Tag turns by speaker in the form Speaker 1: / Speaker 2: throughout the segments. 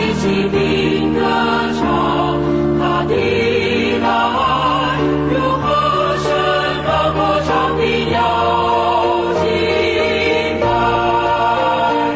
Speaker 1: 一起并歌唱，他的爱如何深高过长的摇旗带。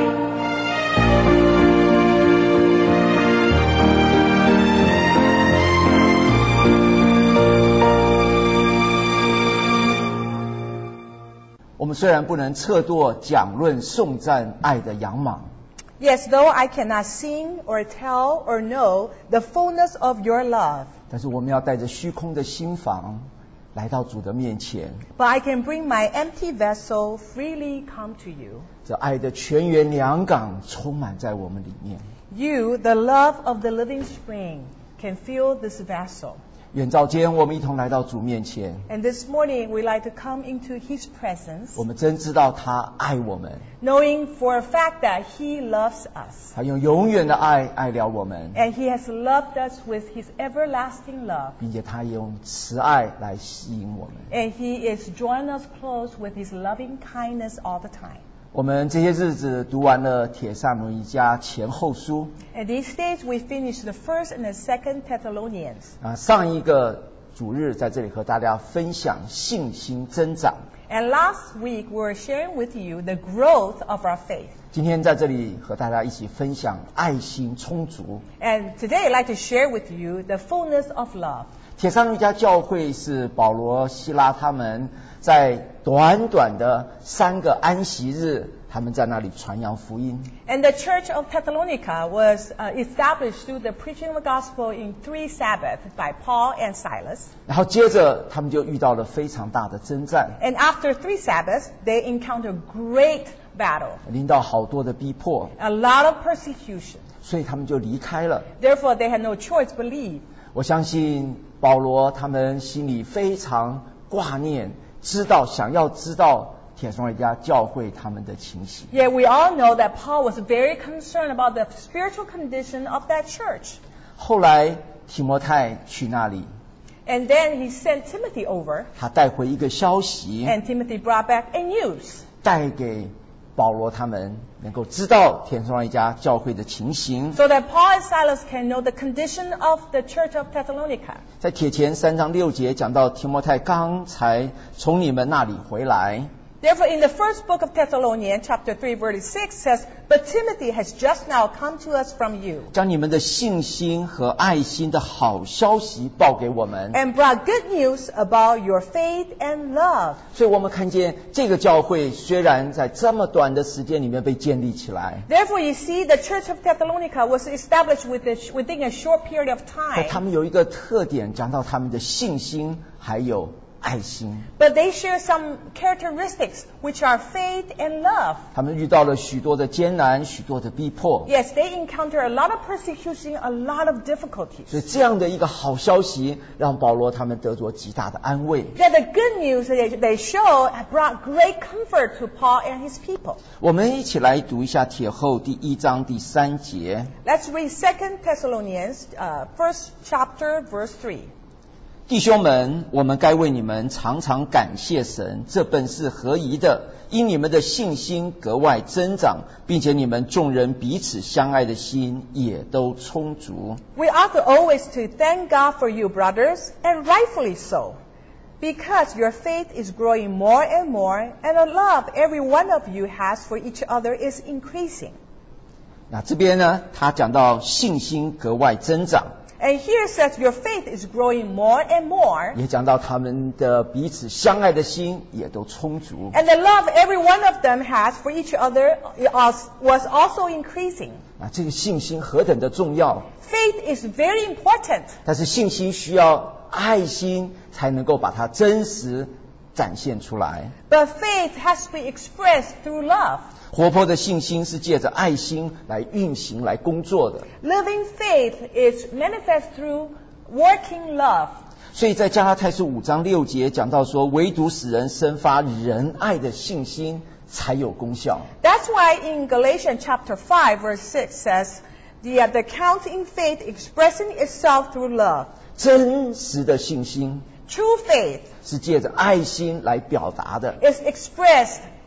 Speaker 2: 我们虽然不能测度讲论颂赞爱的扬芒，
Speaker 3: Yes, though I cannot sing or tell or know the fullness of your love,
Speaker 2: 但是我们要带着虚空的心房来到主的面前，
Speaker 3: but I can bring my empty vessel freely come to you.
Speaker 2: 这爱的泉源良港充满在我们里面。
Speaker 3: You, the love of the living spring, can fill this vessel.
Speaker 2: 远照间，我们一同来到主面前，
Speaker 3: And this morning we like to come into His presence,
Speaker 2: 我们真知道他爱我们，
Speaker 3: knowing for a fact that He loves us.
Speaker 2: 他用永远的爱爱了我们，
Speaker 3: And He has loved us with His everlasting love.
Speaker 2: 并且他用慈爱来吸引我们。
Speaker 3: And He is drawing us close with His loving kindness all the time.
Speaker 2: 我们这些日子读完了帖撒罗尼迦前后书，
Speaker 3: And these days we finished the first and the second Thessalonians.
Speaker 2: 上一个主日在这里和大家分享信心增长，
Speaker 3: And last week we were sharing with you the growth of our faith.
Speaker 2: 今天在这里和大家一起分享爱心充足。
Speaker 3: And today I'd like to share with you the fullness of love.
Speaker 2: 帖撒罗尼迦教会是保罗、希拉他们在短短的3个安息日，他们在那里传扬福音。
Speaker 3: And the church of Thessalonica was established through the preaching of the gospel in 3 Sabbaths by Paul and Silas.
Speaker 2: 然后接着他们就遇到了非常大的征战，
Speaker 3: And after 3 Sabbaths, they encountered great battle,
Speaker 2: 临到好多的逼迫，
Speaker 3: a lot of persecution.
Speaker 2: 所以他们就离开了。
Speaker 3: Therefore, they had no choice but leave.
Speaker 2: 我相信保罗他们心里非常挂念，想要知道帖撒罗尼迦教会他们的情形。
Speaker 3: Yet we all know that Paul was very concerned about the spiritual condition of that church.
Speaker 2: 后来提摩太去那里，
Speaker 3: And then he sent Timothy over,
Speaker 2: 他带回一个消息，
Speaker 3: and Timothy brought back a news.
Speaker 2: 带给保罗他们能够知道帖撒罗尼迦教会的情形。
Speaker 3: So that Paul and Silas can know the condition of the church of Thessalonica.
Speaker 2: 在帖前3章6节讲到提摩太刚才从你们那里回来，
Speaker 3: Therefore, in the first book of Thessalonians, chapter 3, verse 6 says, But Timothy has just now come to us from you,
Speaker 2: 将你们的信心和爱心的好消息报给我们。
Speaker 3: and brought good news about your faith and love.
Speaker 2: 所以我们看见这个教会虽然在这么短的时间里面被建立起来，
Speaker 3: Therefore, you see, the church of Thessalonica was established within a short period of
Speaker 2: 但他
Speaker 3: time.
Speaker 2: 们有一个特点，讲到他们的信心还有爱心。
Speaker 3: But they share some characteristics, which are faith and love.
Speaker 2: 他们遇到了许多的艰难，许多的逼迫，
Speaker 3: Yes, they encounter a lot of persecution, a lot of difficulties.
Speaker 2: 所以这样的一个好消息让保罗他们得着极大的安慰。
Speaker 3: Yet the good news that they show brought great comfort to Paul and his people.
Speaker 2: 我们一起来读一下帖后第1章第3节。
Speaker 3: Let's read 2 Thessalonians, first chapter, verse 3.
Speaker 2: 弟兄们，我们该为你们常常感谢神，这本是合宜的，因你们的信心格外增长，并且你们众人彼此相爱的心也都充足。
Speaker 3: We ought to always to thank God for you, brothers, and rightfully so, because your faith is growing more and more, and the love every one of you has for each other is increasing.
Speaker 2: 那这边呢，他讲到信心格外增长，
Speaker 3: And here it says your faith is growing more and more,
Speaker 2: 也讲到他们的彼此相爱的心也都充足。
Speaker 3: and the love every one of them has for each other was also increasing.
Speaker 2: 这个信心何等的重要，
Speaker 3: Faith is very important,
Speaker 2: 但是信心需要爱心才能够把它真实展现出来。
Speaker 3: but faith has to be expressed through love.
Speaker 2: 活泼的信心是借着爱心来运行、来工作的。
Speaker 3: Living faith is manifest through working love.
Speaker 2: 所以在加拉太书5章6节讲到说，唯独使人生发仁爱的信心才有功效。
Speaker 3: That's why in Galatians chapter 5 verse 6 says, the counting faith expressing itself through love.
Speaker 2: 真实的信心
Speaker 3: True faith
Speaker 2: 是借着爱心来表达的。
Speaker 3: is expressed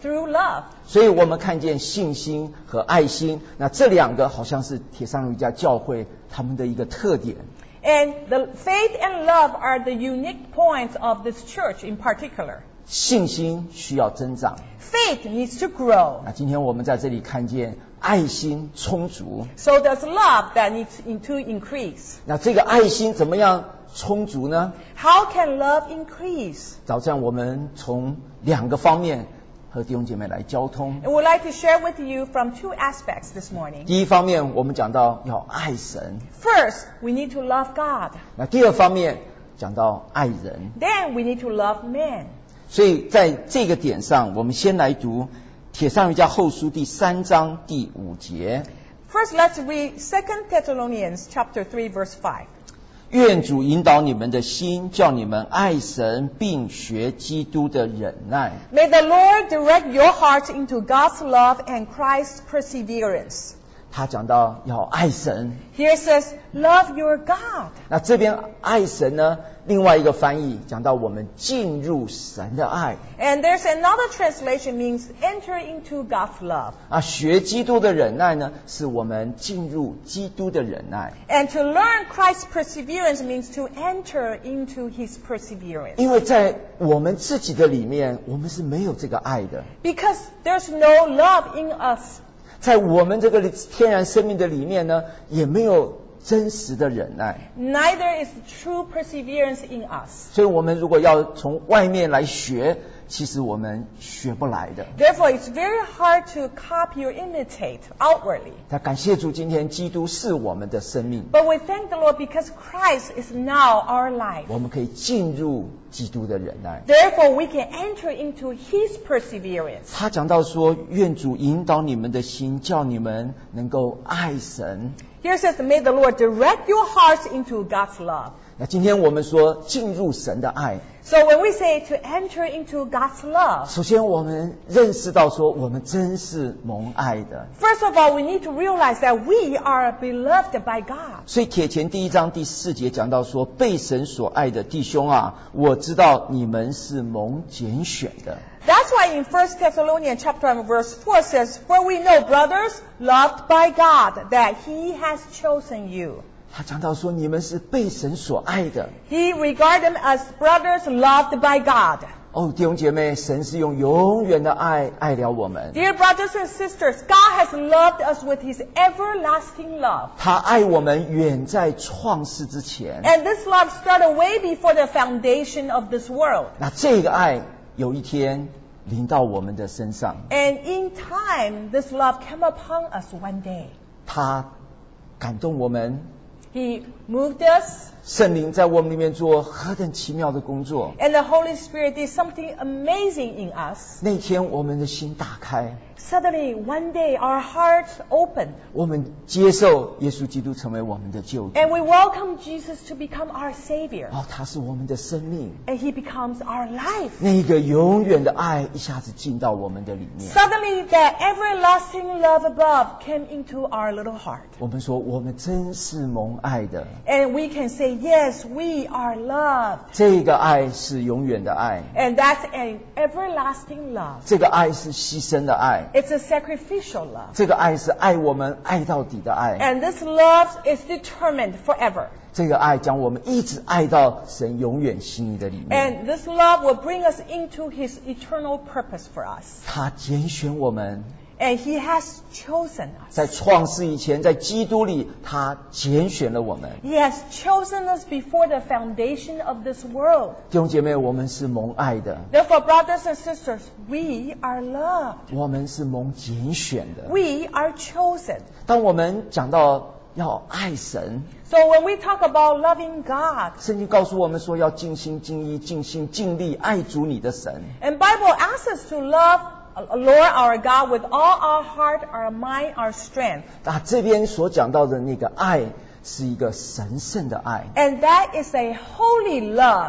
Speaker 3: through love.
Speaker 2: 所以我们看见信心和爱心，那这两个好像是帖撒罗尼迦教会他们的一个特点。
Speaker 3: And the faith and love are the unique points of this church in particular.
Speaker 2: 信心需要增长，
Speaker 3: Faith needs to grow.
Speaker 2: 那今天我们在这里看见爱心充足。
Speaker 3: So does love that needs to increase.
Speaker 2: 那这个爱心怎么样充足呢？
Speaker 3: How can love increase?
Speaker 2: 早上我们从两个方面和弟兄姐妹来交通。
Speaker 3: And we'd like to share with you from two aspects this morning.
Speaker 2: 第一方面，我们讲到要爱神；
Speaker 3: First, we need to love God.
Speaker 2: 那第二方面讲到爱人。
Speaker 3: Then we need to love men.
Speaker 2: 所以在这个点上，我们先来读帖撒罗尼迦后书第3章第5节。
Speaker 3: First, let's read 2 Thessalonians chapter 3, verse 5.
Speaker 2: 愿主引导你们的心，叫你们爱神，并学基督的忍耐。
Speaker 3: May the Lord direct your hearts into God's love and Christ's perseverance.
Speaker 2: 他讲到要爱神，
Speaker 3: Here it says, love your God.
Speaker 2: 那这边爱神呢，另外一个翻译讲到我们进入神的爱。
Speaker 3: And there's another translation means enter into God's love.
Speaker 2: 学基督的忍耐呢，是我们进入基督的忍耐。
Speaker 3: And to learn Christ's perseverance means to enter into His perseverance.
Speaker 2: 因为在我们自己的里面，我们是没有这个爱的。
Speaker 3: Because there's no love in us.
Speaker 2: 在我们这个天然生命的里面呢，也没有真实的忍耐。
Speaker 3: Neither is true perseverance in us.
Speaker 2: 所以我们如果要从外面来学，其实我们学不来的。
Speaker 3: Therefore, it's very hard to copy or imitate outwardly.
Speaker 2: 但感谢主，今天基督是我们的生命，
Speaker 3: But we thank the Lord because Christ is now our life.
Speaker 2: 我们可以进入基督的忍耐。
Speaker 3: Therefore, we can enter into His perseverance.
Speaker 2: 他讲到说，愿主引导你们的心，叫你们能够爱神。
Speaker 3: Here it says, may the Lord direct your hearts into God's love.
Speaker 2: 那今天我们说进入神的爱，
Speaker 3: So when we say to enter into God's love,
Speaker 2: 首先我们认识到说，我们真是蒙爱的。
Speaker 3: first of all, we need to realize that we are beloved by God.
Speaker 2: 所以帖前第1章第4节讲到说，被神所爱的弟兄啊，我知道你们是蒙拣选的。
Speaker 3: That's why in 1 Thessalonians chapter 1 verse 4 says, for we know, brothers, loved by God, that He has chosen you.
Speaker 2: 他讲到说，你们是被神所爱的。
Speaker 3: He regarded them as brothers loved by God.
Speaker 2: 弟兄姐妹，神是用永远的爱爱了我们。
Speaker 3: Dear brothers and sisters, God has loved us with His everlasting love.
Speaker 2: 他爱我们远在创世之前。
Speaker 3: And this love started way before the foundation of this world.
Speaker 2: 那这个爱有一天临到我们的身上，
Speaker 3: And in time, this love came upon us one day.
Speaker 2: 他感动我们，
Speaker 3: He moved us,
Speaker 2: 圣灵在我们里面做何等奇妙的工作。
Speaker 3: and the Holy Spirit did something amazing in us.
Speaker 2: 那天我们的心打开，
Speaker 3: Suddenly, one day, our hearts opened,
Speaker 2: 我们接受耶稣基督成为我们的救主。
Speaker 3: and we welcome Jesus to become our Savior.
Speaker 2: 他是我们的生命，
Speaker 3: And He becomes our life.
Speaker 2: 那一个永远的爱一下子进到我们的里面。
Speaker 3: Suddenly, that everlasting love above came into our little heart.
Speaker 2: 我们说，我们真是蒙爱的。
Speaker 3: And we can say, yes, we are loved.
Speaker 2: 这个爱是永远的爱，
Speaker 3: And that's an everlasting love.
Speaker 2: 这个爱是牺牲的爱，
Speaker 3: It's a sacrificial love.
Speaker 2: 这个爱是爱我们爱到底的爱。
Speaker 3: And this love is determined forever.
Speaker 2: 这个爱将我们一直爱到神永远心意的里面。
Speaker 3: And this love will bring us into His eternal purpose for us.
Speaker 2: 他拣选我们，
Speaker 3: And He has chosen us.
Speaker 2: 在创世以前，在基督里，他拣选了我们。
Speaker 3: He has chosen us before the foundation of this world.
Speaker 2: 弟兄姐妹，我们是蒙爱的，
Speaker 3: Therefore, brothers and sisters, we are loved.
Speaker 2: 我们是蒙拣选的。
Speaker 3: We are chosen.
Speaker 2: 当我们讲到要爱神，
Speaker 3: So when we talk about loving God,
Speaker 2: 圣经告诉我们说，要尽心尽意尽心尽力爱主你的神。
Speaker 3: and Bible asks us to love Lord our God with all our heart, our mind, our strength.
Speaker 2: 这边所讲到的那个爱，是一个神圣的爱。
Speaker 3: And that is a holy love.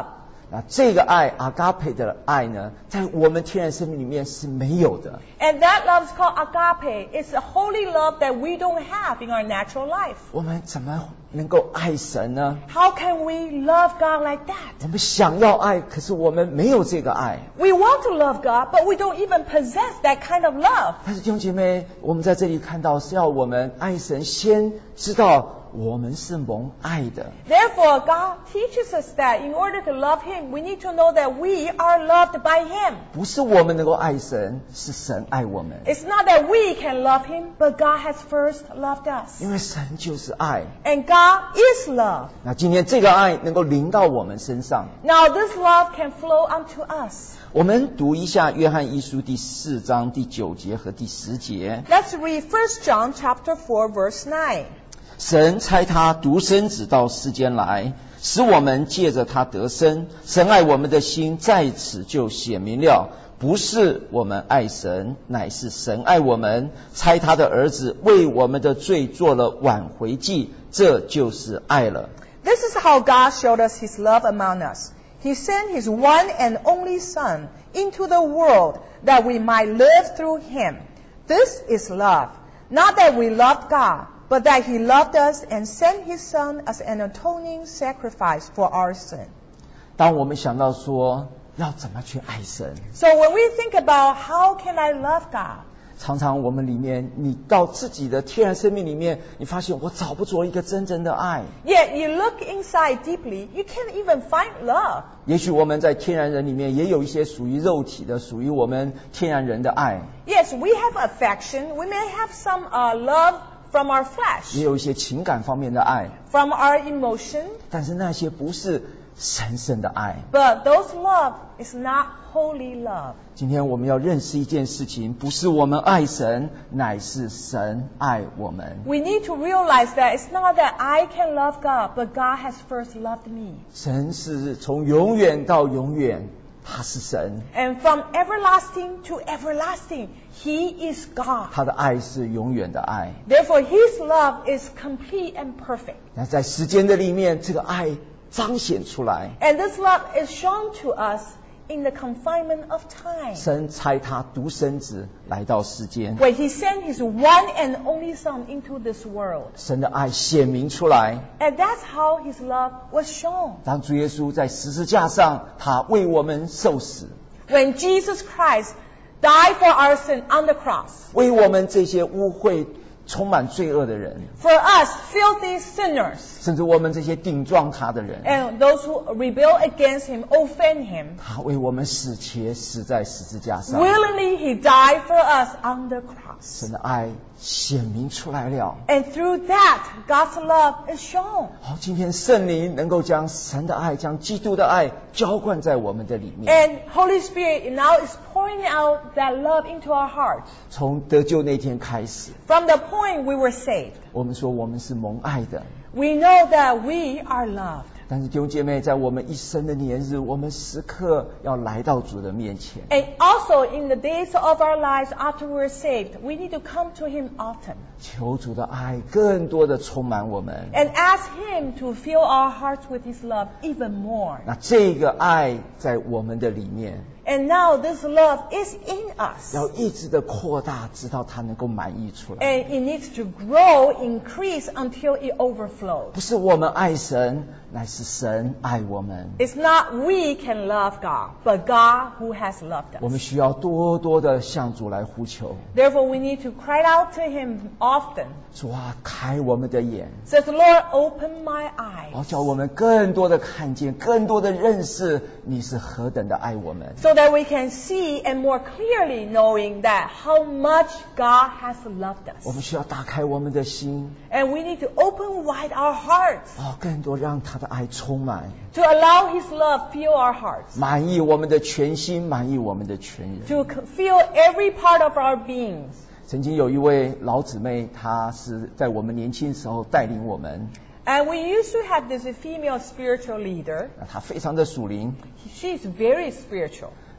Speaker 2: 那这个爱阿嘎培的爱呢，在我们天然生命里面是没有的。
Speaker 3: And that love is called agape. It's a holy love that we don't have in our natural life.
Speaker 2: 我们怎么能够爱神呢？
Speaker 3: How can we love God like that?
Speaker 2: 我们想要爱，可是我们没有这个爱。
Speaker 3: We want to love God, but we don't even possess that kind of love.
Speaker 2: 但是弟兄姐妹，我们在这里看到是要我们爱神，先知道我们是蒙爱的。
Speaker 3: Therefore, God teaches us that in order to love Him, we need to know that we are loved by Him.
Speaker 2: 不是我们能够爱神，是神爱我们。
Speaker 3: It's not that we can love Him, but God has first loved us.
Speaker 2: 因为神就是爱。
Speaker 3: And God is love.
Speaker 2: 那今天这个爱能够临到我们身上。
Speaker 3: Now, this love can flow unto us.
Speaker 2: 我们读一下约翰一书第4章第9节和第10节。
Speaker 3: Let's read 1 John chapter 4, verse 9.
Speaker 2: 神差他独生子到世间来，使我们借着他得生。神爱我们的心在此就显明了，不是我们爱神，乃是神爱我们，差他的儿子为我们的罪做了挽回祭，这就是爱了。
Speaker 3: This is how God showed us His love among us. He sent His one and only Son into the world that we might live through Him. This is love. Not that we loved God, but that He loved us and sent His Son as an atoning sacrifice for our sin.
Speaker 2: 当我们想到说要怎么去爱神，
Speaker 3: So when we think about how can I love God,
Speaker 2: 常常我们里面，你到自己的天然生命里面，你发现我找不着一个真正的爱。
Speaker 3: yet you look inside deeply, you can't even find love.
Speaker 2: 也许我们在天然人里面也有一些属于肉体的，属于我们天然人的爱，
Speaker 3: Yes, we have affection. We may have some love from our
Speaker 2: 也
Speaker 3: flesh,
Speaker 2: 有一些情感方面的爱，
Speaker 3: from our emotion,
Speaker 2: 但是那些不是神圣的爱。
Speaker 3: but those love is not holy love.
Speaker 2: 今天我们要认识一件事情，不是我们爱神，乃是神爱我们。
Speaker 3: We need to realize that it's not that I can love God, but God has first loved me.
Speaker 2: 神是从永远到永远，他是神，
Speaker 3: And from everlasting to everlasting, He is God.
Speaker 2: 他的爱是永远的爱。
Speaker 3: Therefore, His love is complete and perfect.
Speaker 2: 那在时间的里面，这个爱彰显出来。
Speaker 3: And this love is shown to us in the confinement of time.
Speaker 2: 神差他独生子来到世间，
Speaker 3: When He sent His one and only Son into this world.
Speaker 2: 神的爱显明出来。
Speaker 3: And that's how His love was shown.
Speaker 2: 当主耶稣在十字架上，他为我们受死，
Speaker 3: When Jesus Christ died for our sin on the cross.
Speaker 2: 为我们这些污秽、充满罪恶的人，
Speaker 3: For us, filthy sinners.
Speaker 2: 甚至我们这些顶撞他的人，
Speaker 3: And those who rebel against Him, offend Him.
Speaker 2: 他为我们死且死在十字架上。
Speaker 3: Willingly He died for us on the cross.
Speaker 2: 神的爱显明出来了。
Speaker 3: And through that, God's love is shown.
Speaker 2: 好，今天圣灵能够将神的爱、将基督的爱浇灌在我们的里面。
Speaker 3: And Holy Spirit now is pouring out that love into our hearts.
Speaker 2: 从得救那天开始，
Speaker 3: From the point we were saved,
Speaker 2: 我们说我们是蒙爱的。
Speaker 3: we know that we are loved.
Speaker 2: 但是弟兄姐妹，在我们一生的年日，我们时刻要来到主的面前。
Speaker 3: And also in the days of our lives after we're saved, we need to come to Him often.
Speaker 2: 求主的爱更多的充满我们。
Speaker 3: And ask Him to fill our hearts with His love even more.
Speaker 2: 那这个爱在我们的里面，
Speaker 3: And now this love is in us.
Speaker 2: 要一直的扩大，直到它能够满溢出来。
Speaker 3: And it needs to grow, increase until it overflows.
Speaker 2: 不是我们爱神，乃是神爱我们。
Speaker 3: It's not we can love God, but God who has loved
Speaker 2: 我
Speaker 3: us.
Speaker 2: 们需要多多的向主来呼求，
Speaker 3: Therefore, we need to cry out to Him often.
Speaker 2: 主啊，开我们的眼，
Speaker 3: Says, Lord, open my eyes,
Speaker 2: 叫我们更多的看见，更多的认识你是何等的爱我们。
Speaker 3: so that we can see and more clearly knowing that how much God has loved
Speaker 2: 我
Speaker 3: us.
Speaker 2: 们需要打开我们的心，
Speaker 3: And we need to open wide our hearts
Speaker 2: 更多让他的爱充满，
Speaker 3: to allow His love fill our hearts,
Speaker 2: 满溢我们的全心，满溢我们的全人。
Speaker 3: to fill every part of our beings.
Speaker 2: 曾经有一位老姊妹，她是在我们年轻时候带领我们，
Speaker 3: And we used to have this female spiritual leader.
Speaker 2: 她非常的属灵。
Speaker 3: She's very spiritual.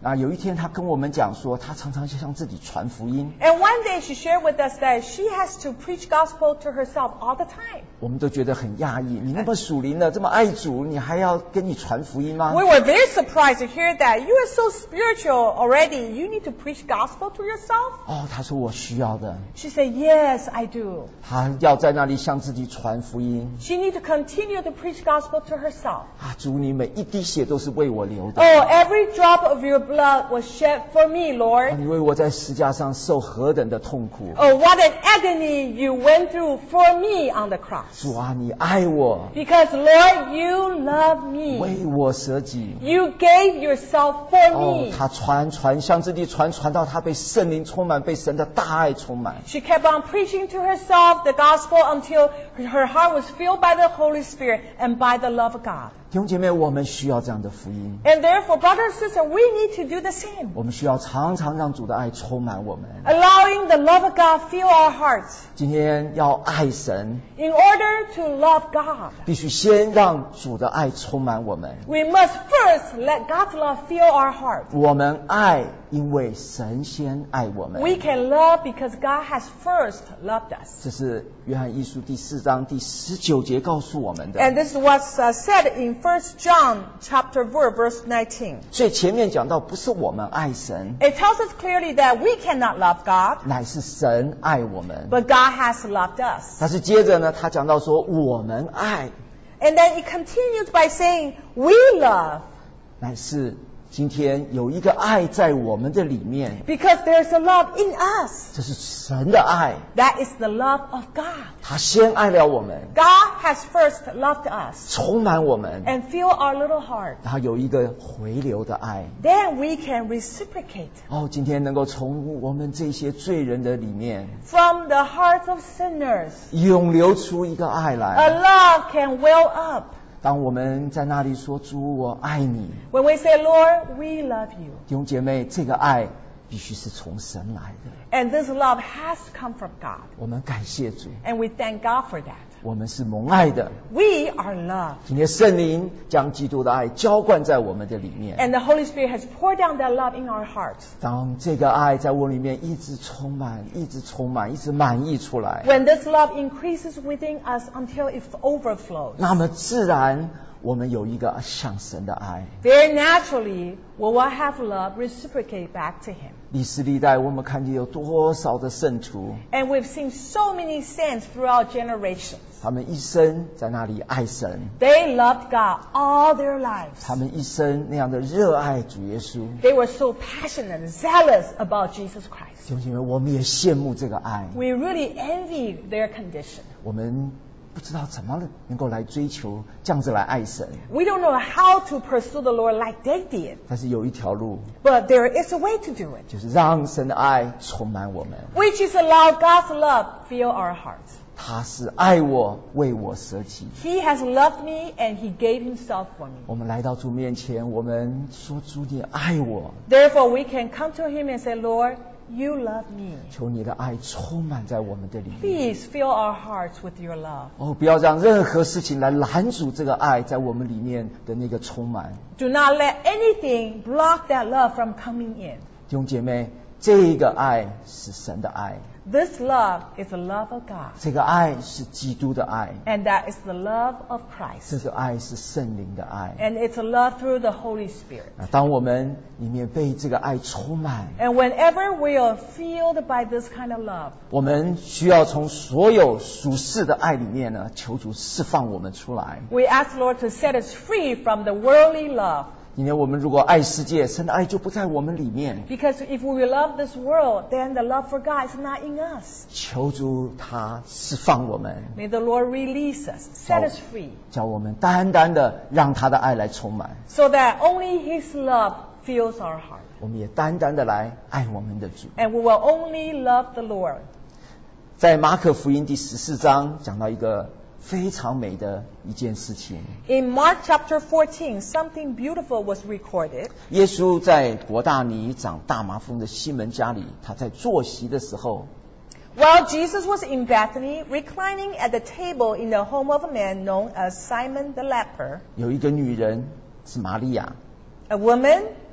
Speaker 2: 有一天他跟我们讲说，他常常向自己传福音。
Speaker 3: And one day she shared with us that she has to preach gospel to herself all the time.
Speaker 2: 我们都觉得很讶异，你那么属灵的，这么爱主，你还要跟你传福音吗？
Speaker 3: We were very surprised to hear that you are so spiritual already. You need to preach gospel to yourself?
Speaker 2: 他说我需要的。
Speaker 3: She said, yes, I do.
Speaker 2: 他要在那里向自己传福音。
Speaker 3: She needs to continue to preach gospel to herself.
Speaker 2: 主，你每一滴血都是为我流的。
Speaker 3: Oh, every drop of your blood was shed for me, Lord.
Speaker 2: 你为我在十架上受何等的痛苦。
Speaker 3: Oh, what an agony you went through for me on the cross.
Speaker 2: 主啊，你爱我，
Speaker 3: Because, Lord, you love me.
Speaker 2: 为我舍己。
Speaker 3: You gave yourself for me.
Speaker 2: 他传向自己传到他被圣灵充满，被神的大爱充满。
Speaker 3: She kept on preaching to herself the gospel until her heart was filled by the Holy Spirit and by the love of God.
Speaker 2: 弟兄姐妹，我们需要这样的福音。
Speaker 3: And therefore, brother and sister, we need to do the same.
Speaker 2: 我们需要常常让主的爱充满我们。
Speaker 3: Allowing the love of God fill our hearts.
Speaker 2: 今天要爱神，
Speaker 3: In order to love God,
Speaker 2: 必须先让主的爱充满我们。
Speaker 3: we must first let God's love fill our heart.
Speaker 2: 我们爱，因为神先爱我们。
Speaker 3: We can love because God has first loved us.
Speaker 2: 这是约翰一书第4章第19节告诉我们的。
Speaker 3: And this is what's said in 1 John chapter 4, verse 19.
Speaker 2: 所以前面讲到，不是我们爱神，
Speaker 3: It tells us clearly that we cannot love God,
Speaker 2: 乃是神爱我们。
Speaker 3: but God has loved us.
Speaker 2: 但是接着呢，他讲到说，我们爱，
Speaker 3: And then it continues by saying, we love,
Speaker 2: 乃是今天有一个爱在我们的里面，
Speaker 3: because there's a love in us.
Speaker 2: 这是神的爱，
Speaker 3: That is the love of God.
Speaker 2: 他先爱了我们，
Speaker 3: God has first loved us
Speaker 2: 充满我们，
Speaker 3: and fill our little heart.
Speaker 2: 然后有一个回流的爱。
Speaker 3: Then we can reciprocate
Speaker 2: 今天能够从我们这些罪人的里面
Speaker 3: from the hearts of sinners.
Speaker 2: 涌流出一个爱
Speaker 3: A
Speaker 2: 来。
Speaker 3: love can well up.
Speaker 2: 当我们在那里说，主，我爱你，
Speaker 3: When we say, Lord, we love you.
Speaker 2: 弟兄姐妹，这个爱必须是从神来的。
Speaker 3: And this love has come from God.
Speaker 2: 我们感谢主，
Speaker 3: And we thank God for that.
Speaker 2: 我们是蒙爱的。
Speaker 3: We are loved.
Speaker 2: 今天圣灵将基督的爱浇灌在我们的里面。
Speaker 3: And the Holy Spirit has poured down that love in our hearts.
Speaker 2: 当这个爱在我里面一直充满，一直充满，一直满溢出来，
Speaker 3: When this love increases within us until it overflows,
Speaker 2: 那么自然我们有一个向神的爱。
Speaker 3: very naturally, we will have love reciprocate back to Him.
Speaker 2: 历史历代我们看见有多少的圣徒，
Speaker 3: And we've seen so many saints throughout generations.
Speaker 2: 他们一生在那里爱神，
Speaker 3: They loved God all their lives.
Speaker 2: 他们一生那样的热爱主耶稣。
Speaker 3: They were so passionate and zealous about Jesus Christ.
Speaker 2: 弟兄姐妹，我们也羡慕这个爱，
Speaker 3: We really envy their condition.
Speaker 2: 我们不知道怎么能够来追求这样子来爱神，
Speaker 3: We don't know how to pursue the Lord like they did.
Speaker 2: 但是有一条路，
Speaker 3: But there is a way to do it,
Speaker 2: 就是让神的爱充满我们。
Speaker 3: which is allow God's love fill our hearts.
Speaker 2: 他是爱我，为我舍己。
Speaker 3: He has loved me and He gave Himself for me.
Speaker 2: 我们来到主面前，我们说，主，你爱我，
Speaker 3: Therefore, we can come to Him and say, Lord, you love me.
Speaker 2: 求你的爱充满在我们的里面。
Speaker 3: Please fill our hearts with your love.
Speaker 2: 不要让任何事情来拦阻这个爱在我们里面的那个充满。
Speaker 3: Do not let anything block that love from coming in.
Speaker 2: 弟兄姐妹，这个爱是神的爱，
Speaker 3: This love is the love of God.
Speaker 2: 这个爱是基督的爱，
Speaker 3: And that is the love of
Speaker 2: 这
Speaker 3: Christ.
Speaker 2: 个爱是圣灵的爱。
Speaker 3: And it's a love through the Holy Spirit.
Speaker 2: 当我们里面被这个爱充满，
Speaker 3: And whenever we are filled by this kind of love,
Speaker 2: 我们需要从所有属世的爱里面呢，求主释放我们出来。
Speaker 3: we ask the Lord to set us free from the worldly love.
Speaker 2: 今天我们如果爱世界，神的爱就不在我们里面。
Speaker 3: Because if we love this world, then the love for God is not in us.
Speaker 2: 求主他释放我们，
Speaker 3: May the Lord release us, set us free,
Speaker 2: 叫我们单单的让他的爱来充满，
Speaker 3: so that only His love fills our heart.
Speaker 2: 我们也单单的来爱我们的主。
Speaker 3: And we will only love the Lord.
Speaker 2: 在马可福音第14章讲到一个非常美的一件事情，
Speaker 3: In Mark chapter 14, something beautiful was recorded.
Speaker 2: 耶稣在伯大尼长大麻风的西门家里，他在坐席的时候，
Speaker 3: While Jesus was in Bethany, reclining at the table in the home of a man known as Simon the leper,
Speaker 2: 有一个女人是玛利亚，
Speaker 3: a woman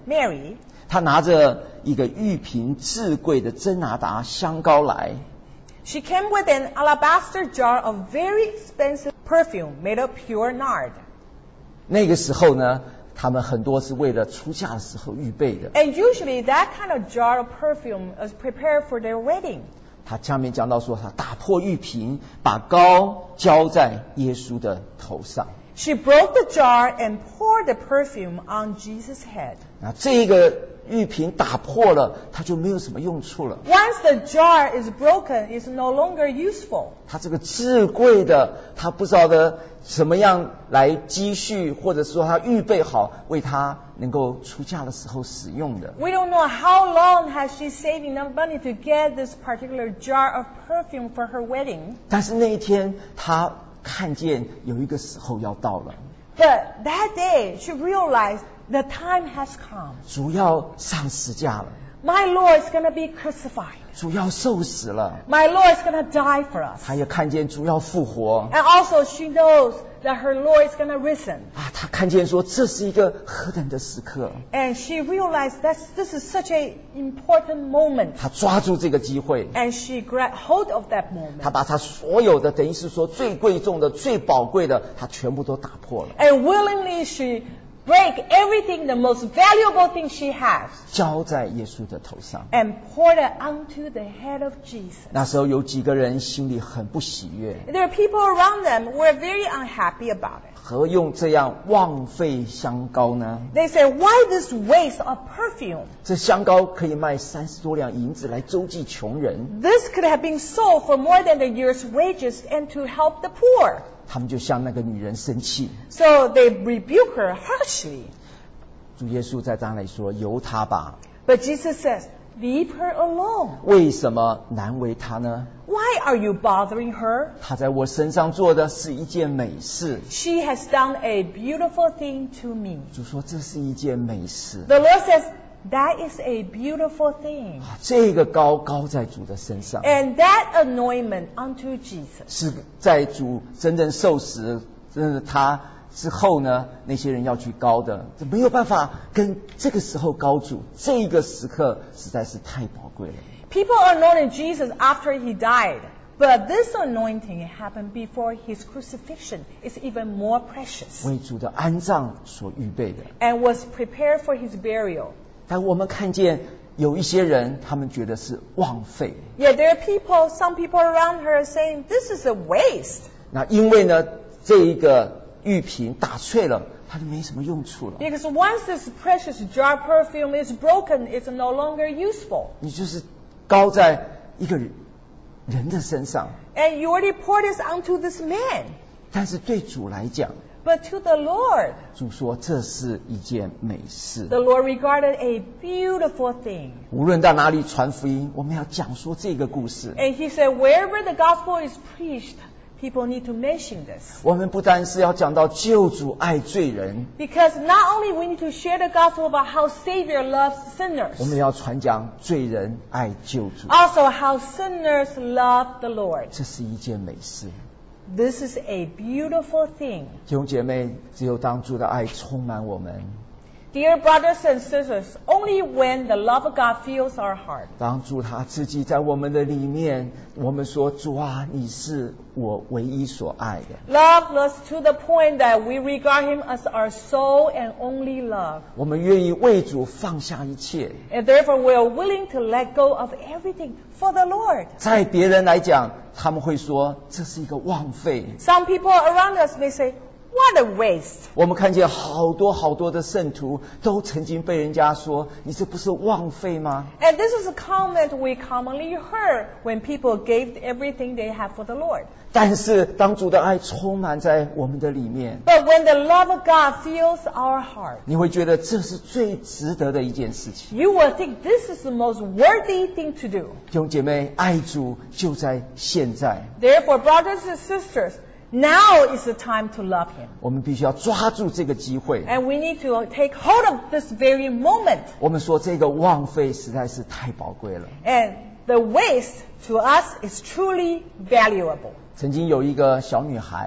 Speaker 3: Mary,
Speaker 2: 她拿着一个玉瓶至贵的真拿达香膏来，
Speaker 3: she came with an alabaster jar of very expensive perfume made of pure nard.
Speaker 2: 那个时候呢，他们很多是为了出嫁的时候预备的。
Speaker 3: And usually that kind of jar of perfume is prepared for their wedding.
Speaker 2: 他下面讲到说，他打破玉瓶，把膏浇在耶稣的头上。
Speaker 3: She broke the jar and poured the perfume on Jesus' head.
Speaker 2: 那这个玉瓶打破了，它就没有什么用处了。
Speaker 3: Once the jar is broken, it's no longer useful.
Speaker 2: 它这个至贵的，他不知道的怎么样来积蓄，或者说他预备好为他能够出嫁的时候使用的。
Speaker 3: We don't know how long has she saved enough money to get this particular jar of perfume for her wedding.
Speaker 2: 但是那一天，他看见有一个时候要到了，
Speaker 3: But that day, she realized the time has come.
Speaker 2: 主要上十架了，
Speaker 3: My Lord is going to be crucified.
Speaker 2: 主要受死了。
Speaker 3: My Lord is going to die for us.
Speaker 2: 他也看见主要复活
Speaker 3: And also she knows that her Lord is going to risen.
Speaker 2: 啊！他看见说这是一个何等的时刻，
Speaker 3: And she realized that this is such an important moment.
Speaker 2: 他抓住这个机会，
Speaker 3: And she grabbed hold of that
Speaker 2: 他
Speaker 3: moment.
Speaker 2: 把他所有的，等于是说最贵重的、最宝贵的，他全部都打破了，
Speaker 3: And willingly she break everything, the most valuable thing she has,
Speaker 2: 浇在耶稣的头上。
Speaker 3: and poured it onto the head of Jesus.
Speaker 2: 那时候有几个人心里很不喜悦，
Speaker 3: There are people around them who are very unhappy about it.
Speaker 2: 何用这样枉费香膏呢？
Speaker 3: They say, why this waste of perfume?
Speaker 2: 这香膏可以卖30多两银子来周济穷人。
Speaker 3: This could have been sold for more than a year's wages and to help the poor.
Speaker 2: 他们就向那个女人生气。
Speaker 3: So they rebuke her harshly.
Speaker 2: 主耶稣在那里说：“由她吧，
Speaker 3: But Jesus says, leave her alone.
Speaker 2: 为什么难为她呢？
Speaker 3: Why are you bothering her?
Speaker 2: 她在我身上做的是一件美事。
Speaker 3: She has done a beautiful thing to me. ”
Speaker 2: 主说：“这是一件美事。
Speaker 3: The Lord says, that is a beautiful thing.
Speaker 2: 这个膏膏在主的身上，
Speaker 3: And that anointment unto Jesus.
Speaker 2: 是在主真正受死，真的他之后呢，那些人要去膏的，这没有办法跟这个时候膏主。这个时刻实在是太宝贵了。
Speaker 3: People anointed Jesus after he died. But this anointing happened before his crucifixion. It's even more precious.
Speaker 2: 为主的安葬所预备的。
Speaker 3: And was prepared for his burial.
Speaker 2: 但我们看见有一些人，他们觉得是枉费。
Speaker 3: Yet there are people, some people around her saying, this is a waste.
Speaker 2: 那因为呢，这一个玉瓶打碎了，它就没什么用处了。
Speaker 3: Because once this precious jar perfume is broken, it's no longer useful.
Speaker 2: 你就是膏在一个人的身上，
Speaker 3: And you already poured this onto this man.
Speaker 2: 但是对主来讲，
Speaker 3: But to the Lord,
Speaker 2: 主说这是一件美事。
Speaker 3: the Lord regarded a beautiful thing.
Speaker 2: 无论到哪里传福音，我们要讲说这个故事。
Speaker 3: And he said, wherever the gospel is preached, people need to mention this.
Speaker 2: 我们不单是要讲到救主爱罪人，
Speaker 3: Because not only we need to share the gospel about how Savior loves
Speaker 2: 我
Speaker 3: sinners,
Speaker 2: 们要传讲罪人爱救主，
Speaker 3: also how sinners love the Lord.
Speaker 2: 这是一件美事。
Speaker 3: This is a beautiful thing.
Speaker 2: 弟兄姐妹，只有当主的爱充满我们，
Speaker 3: Dear brothers and sisters, only when the love of God fills our heart,
Speaker 2: 当主他自己在我们的里面，我们说主啊，你是我唯一所爱的。
Speaker 3: love us to the point that we regard Him as our sole and only love.
Speaker 2: 我们愿意为主放下一切。
Speaker 3: And therefore we are willing to let go of everything for the Lord.
Speaker 2: 在别人来讲，他们会说这是一个枉费。
Speaker 3: Some people around us may say, what a waste.
Speaker 2: 我们看见好多的圣徒都曾经被人家说：“你这不是枉费吗
Speaker 3: And this is a comment we commonly heard when people gave everything they have for the Lord.？”
Speaker 2: 但是当主的爱充满在我们的里面，
Speaker 3: But when the love of God fills our heart,
Speaker 2: 你会觉得这是最值得的一件事情。
Speaker 3: you will think this is the most worthy thing to do.
Speaker 2: 弟兄姐妹，爱主就在现在，
Speaker 3: Therefore, brothers and sisters, now is the time to love Him.
Speaker 2: 我们必须要抓住这个机会。
Speaker 3: And we need to take hold of this very moment.
Speaker 2: 我们说这个枉费实在是太宝贵了。
Speaker 3: And the waste to us is truly valuable.
Speaker 2: 曾经有一个小女孩，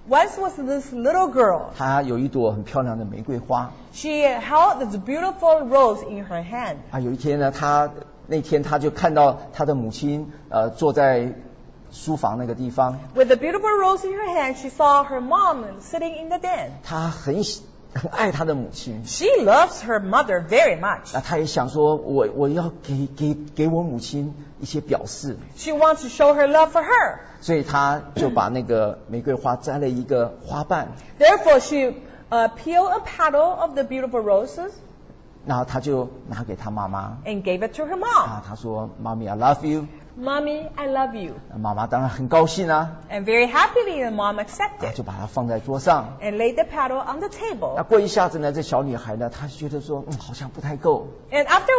Speaker 3: Once was this little girl.
Speaker 2: 她有一朵很漂亮的玫瑰花。
Speaker 3: She held this beautiful rose in her hand.
Speaker 2: 有一天呢，那天她就看到她的母亲坐在书房那个地方。
Speaker 3: With the beautiful rose in her hand, she saw her mom sitting in the den.
Speaker 2: 她很爱她的母亲。
Speaker 3: She loves her mother very much.
Speaker 2: 她也想说，我要给我母亲一些表示。
Speaker 3: She wants to show her love for her.
Speaker 2: 所以她就把那个玫瑰花摘了一个花瓣。
Speaker 3: Therefore, she peeled a petal of the beautiful roses.
Speaker 2: 然后她就拿给她妈妈。
Speaker 3: And gave it to her mom.
Speaker 2: 她说 ，Mommy, I love you.
Speaker 3: Mommy, I love you.
Speaker 2: 妈妈当然很高兴啊。
Speaker 3: And very happily, the mom accepted.
Speaker 2: 就把它放在桌上。
Speaker 3: And laid the petal on the table.
Speaker 2: 那过一下子呢，这小女孩呢，她觉得说，好像不太够。
Speaker 3: And after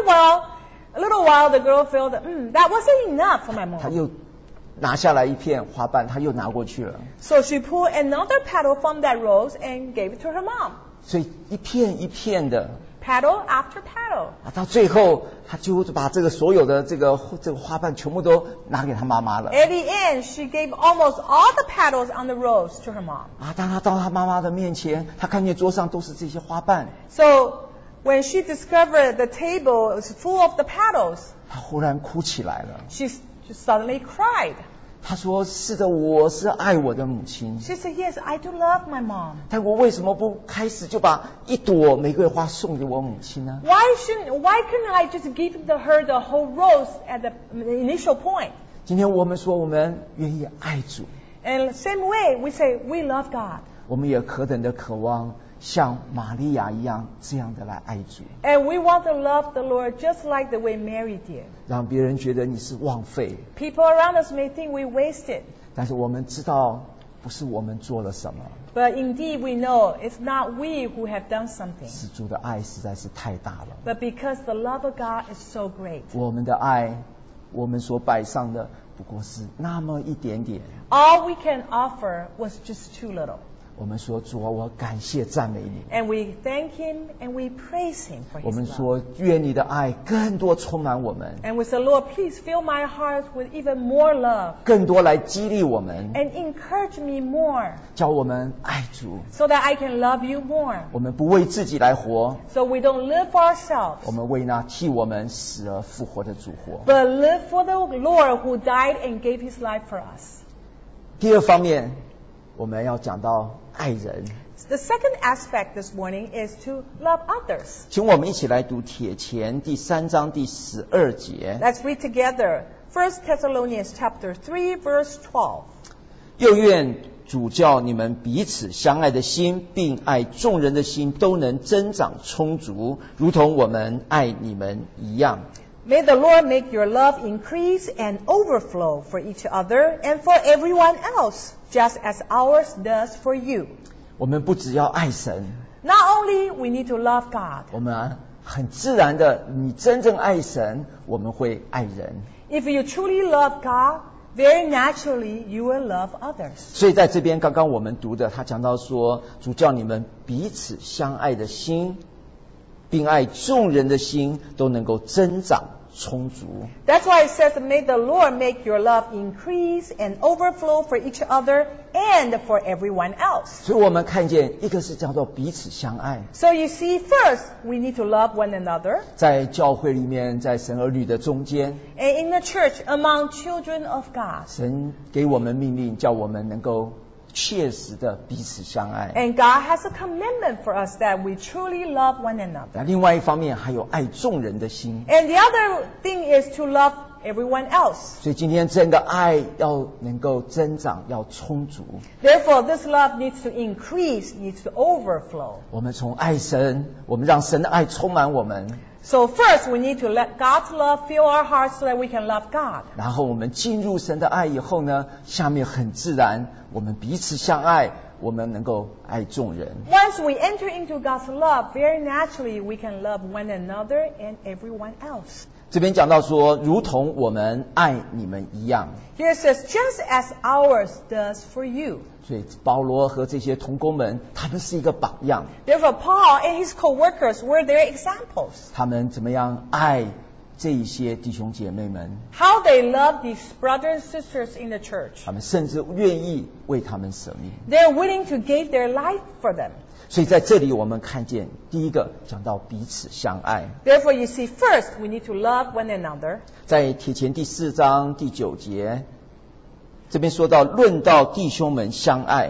Speaker 3: a little while, the girl felt that wasn't enough for my mom.
Speaker 2: 她又拿下来一片花瓣，她又拿过去了。
Speaker 3: So she pulled another petal from that rose and gave it to her mom.
Speaker 2: 所以一片一片的。
Speaker 3: Petal after petal.
Speaker 2: 到最后，她就把所有的这个花瓣全部都拿给她妈妈了。
Speaker 3: At the end, she gave almost all the petals on the rose to her mom.
Speaker 2: 当她到她妈妈的面前，她看见桌上都是这些花瓣。
Speaker 3: So when she discovered the table was full of the petals,
Speaker 2: 她忽然哭起来了。
Speaker 3: She suddenly cried.
Speaker 2: 她说：“是的，我是爱我的母亲。”
Speaker 3: She said, "Yes, I do love my mom."
Speaker 2: 但我为什么不开始就把一朵玫瑰花送给我母亲呢？
Speaker 3: Why couldn't I just give her the whole rose at the initial point?
Speaker 2: 今天我们说我们愿意爱主。
Speaker 3: And same way, we say we love God.
Speaker 2: 我们也何等的渴望像玛利亚一样这样的来爱主。
Speaker 3: And we want to love the Lord just like the way Mary did.
Speaker 2: 让别人觉得你是枉费。
Speaker 3: People around us may think we wasted.
Speaker 2: 但是我们知道，不是我们做了什么。
Speaker 3: But indeed we know it's not we who have done something.
Speaker 2: 是主的爱实在是太大了。
Speaker 3: But because the love of God is so great.
Speaker 2: 我们的爱，我们所摆上的不过是那么一点点。
Speaker 3: All we can offer was just too little.
Speaker 2: 我们说主啊，我感谢赞美你。
Speaker 3: And we thank Him and we praise Him for
Speaker 2: 我
Speaker 3: His
Speaker 2: 们
Speaker 3: love.
Speaker 2: 说愿你的爱更多充满我们，
Speaker 3: And we say, Lord, please fill my heart with even more love
Speaker 2: 更多来激励我们，
Speaker 3: and encourage me more
Speaker 2: 教我们爱主。
Speaker 3: so that I can love you more.
Speaker 2: 我们不为自己来活，
Speaker 3: So we don't live for ourselves,
Speaker 2: 我们为那替我们死而复活的主活。
Speaker 3: but live for the Lord who died and gave His life for us.
Speaker 2: 第二方面，我们要讲到爱人。
Speaker 3: The second aspect this morning is to love others.
Speaker 2: 请我们一起来读帖前第3章第12节。
Speaker 3: Let's read together 1 Thessalonians chapter 3, verse 12.
Speaker 2: 又愿主叫你们彼此相爱的心，并爱众人的心都能增长充足，如同我们爱你们一样。
Speaker 3: May the Lord make your love increase and overflow for each other and for everyone else, just as ours does for you.
Speaker 2: 我们不只要爱神，
Speaker 3: Not only we need to love God,
Speaker 2: 我们很自然的，你真正爱神，我们会爱人。
Speaker 3: if you truly love God, very naturally you will love others.
Speaker 2: 所以在这边刚刚我们读的，他讲到说，主叫你们彼此相爱的心，并爱众人的心都能够增长充足。
Speaker 3: That's why it says, may the Lord make your love increase and overflow for each other and for everyone else.
Speaker 2: 所以我们看见一个是叫做彼此相爱，
Speaker 3: So you see, first, we need to love one another.
Speaker 2: 在教会里面，在神儿女的中间，
Speaker 3: And in the church, among children of God.
Speaker 2: 神给我们命令，叫我们能够切实的彼此相爱。
Speaker 3: And God has a commandment for us that we truly love one another.
Speaker 2: 那另外一方面，还有爱众人的心。
Speaker 3: And the other thing is to love everyone else.
Speaker 2: 所以今天真的爱要能够增长，要充足。
Speaker 3: Therefore, this love needs to increase, needs to overflow.
Speaker 2: 我们从爱神，我们让神的爱充满我们，
Speaker 3: So first, we need to let God's love fill our hearts so that we can love God.
Speaker 2: 然后我们进入神的爱以后呢，下面很自然，我们彼此相爱，我们能够爱众人。
Speaker 3: Once we enter into God's love, very naturally we can love one another and everyone else.
Speaker 2: 这边讲到说，如同我们爱你们一样。
Speaker 3: Here it says, just as ours does for you.
Speaker 2: 所以保罗和这些同工们，他们是一个榜样。
Speaker 3: Therefore, Paul and his co-workers were their examples.
Speaker 2: 他们怎么样爱这一些弟兄姐妹们，
Speaker 3: how they love these brothers and sisters in the church.
Speaker 2: 他们甚至愿意为他们舍命。
Speaker 3: They're willing to give their life for them.
Speaker 2: 所以在这里我们看见，第一个讲到彼此相爱。
Speaker 3: Therefore, you see, first, we need to love one another.
Speaker 2: 在帖前第4章第9节，这边说到论到弟兄们相爱，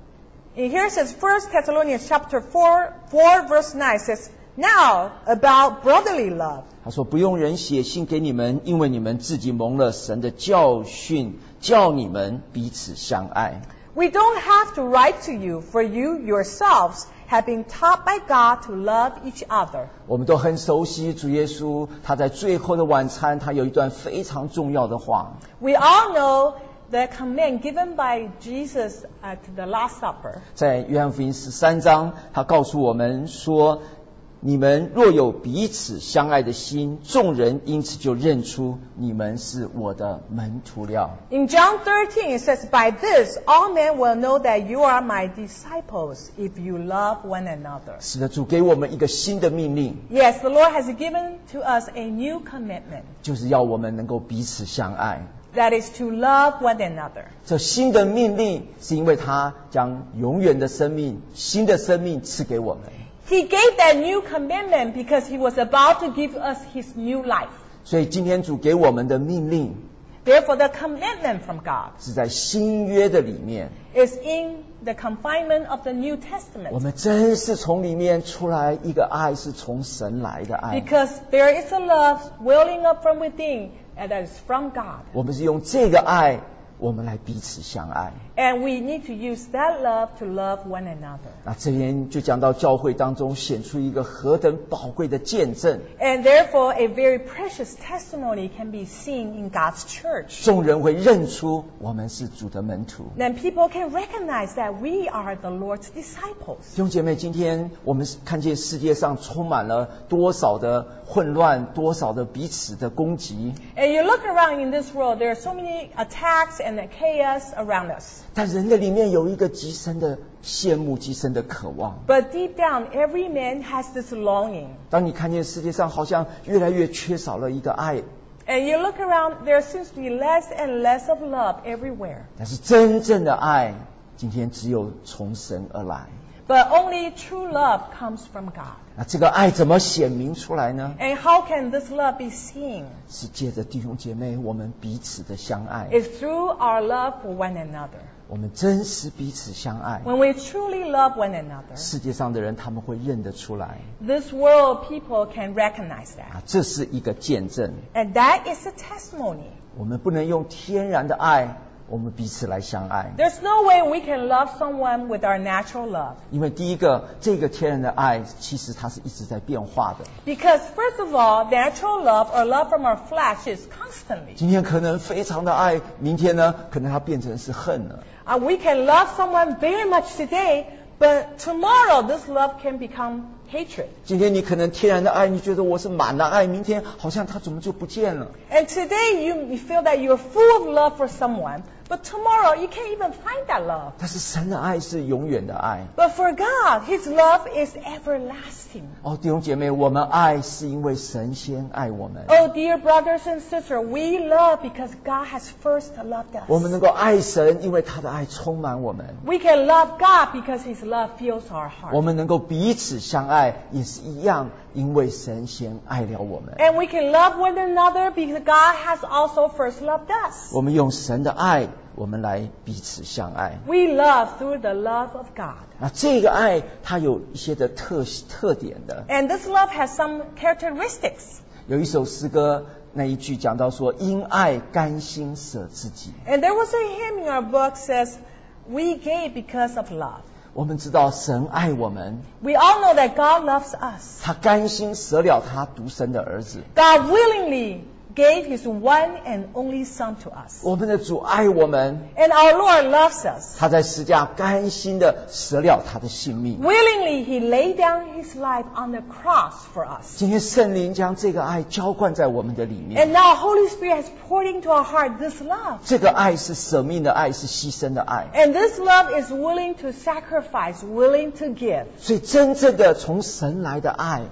Speaker 3: And here it says, 1 Thessalonians chapter 4 verse 9 says, now about brotherly love.
Speaker 2: 他说不用人写信给你们，因为你们自己蒙了神的教训，叫你们彼此相爱。
Speaker 3: We don't have to write to you, for you yourselves have been taught by God to love each other.
Speaker 2: 我们都很熟悉主耶稣，他在最后的晚餐，他有一段非常重要的话。
Speaker 3: We all know the command given by Jesus at the Last Supper.
Speaker 2: 在约翰福音13章，他告诉我们说，你们若有彼此相爱的心，众人因此就认出你们是我的门徒了。
Speaker 3: In John 13 it says, by this all men will know that you are my disciples if you love one another.
Speaker 2: 是的，主给我们一个新的命令，
Speaker 3: Yes, the Lord has given to us a new commitment.
Speaker 2: 就是要我们能够彼此相爱。
Speaker 3: That is to love one another.
Speaker 2: 这新的命令是因为他将永远的生命、新的生命赐给我们。
Speaker 3: He gave that new commitment because he was about to give us his new life.
Speaker 2: 所以今天主给我们的命令
Speaker 3: Therefore, the commitment from God
Speaker 2: 是在新约的里面，
Speaker 3: is in the confinement of the New Testament.
Speaker 2: 我们真是从里面出来一个爱，是从神来的爱。
Speaker 3: Because there is a love welling up from within, and that is from God.
Speaker 2: 我们是用这个爱，我们来彼此相爱。
Speaker 3: And we need to use that love to love one another.
Speaker 2: 那这边就讲到教会当中显出一个何等宝贵的见证，
Speaker 3: And therefore, a very precious testimony can be seen in God's church.
Speaker 2: 众人会认出我们是主的门徒。
Speaker 3: Then people can recognize that we are the Lord's disciples.
Speaker 2: 弟兄姐妹，今天我们看见世界上充满了多少的混乱，多少的彼此的攻击，
Speaker 3: And you look around in this world, there are so many attacks and chaos around us.
Speaker 2: 但人的里面有一个极深的羡慕，极深的渴望。
Speaker 3: But deep down, every man has this longing.
Speaker 2: 当你看见世界上好像越来越缺少了一个爱，
Speaker 3: And you look around, there seems to be less and less of love everywhere.
Speaker 2: 但是真正的爱，今天只有从神而来。
Speaker 3: But only true love comes from God.
Speaker 2: 那这个爱怎么显明出来呢？
Speaker 3: And how can this love be seen?
Speaker 2: 是借着弟兄姐妹我们彼此的相爱，
Speaker 3: It's through our love for one another.
Speaker 2: 我们真实彼此相爱，
Speaker 3: When we truly love one another,
Speaker 2: 世界上的人他们会认得出来
Speaker 3: this world people can recognize that.
Speaker 2: 啊，这是一个见证。
Speaker 3: And that is a testimony.
Speaker 2: 我们不能用天然的爱，我们彼此来相爱，
Speaker 3: There's no way we can love someone with our natural love.
Speaker 2: 因为第一个，这个天然的爱其实它是一直在变化的。
Speaker 3: Because first of all, natural love or love from our flesh is constantly.
Speaker 2: 今天可能非常的爱，明天呢，可能它变成是恨了。
Speaker 3: We can love someone very much today, but tomorrow this love can become hatred.
Speaker 2: 今天你可能天然的爱，你觉得我是满了爱，明天好像它怎么就不见了？
Speaker 3: And today you feel that you're full of love for someone, but tomorrow you can't even find that love.
Speaker 2: 但是神的爱是永远的爱。
Speaker 3: But for God, His love is everlasting.
Speaker 2: 哦，弟兄姐妹，我们爱是因为神先爱我们。
Speaker 3: Oh, dear brothers and sisters, we love because God has first loved us.
Speaker 2: 我们能够爱神，因为他的爱充满我们。
Speaker 3: We can love God because His love fills our
Speaker 2: 我
Speaker 3: heart.
Speaker 2: 们能够彼此相爱，也是一样，因为神先爱了我们。
Speaker 3: And we can love one another because God has also first loved us.
Speaker 2: 我们用神的爱，我们来彼此相爱。
Speaker 3: We love through the love of God.
Speaker 2: 那这个爱，它有一些的特点的。
Speaker 3: And this love has some characteristics.
Speaker 2: 有一首诗歌，那一句讲到说，因爱甘心舍自己。
Speaker 3: And there was a hymn in our book says, we gave because of love.
Speaker 2: 我们知道神爱我们，
Speaker 3: We all know that God loves us.
Speaker 2: 他甘心舍了他独生的儿子。
Speaker 3: God willingly gave His one and only Son to us.
Speaker 2: 我们的主爱我们，
Speaker 3: And our Lord loves us.
Speaker 2: 他在十架甘心的舍了他的性命。
Speaker 3: Willingly, He laid down His life on the cross for us.
Speaker 2: 今天圣灵将这个爱浇灌在我们的里面，
Speaker 3: And now Holy Spirit has poured into our heart this love.
Speaker 2: 这个爱是舍命的爱，是牺牲的爱。
Speaker 3: And this love is willing to sacrifice, willing to give.
Speaker 2: 所以真正的从神来的爱，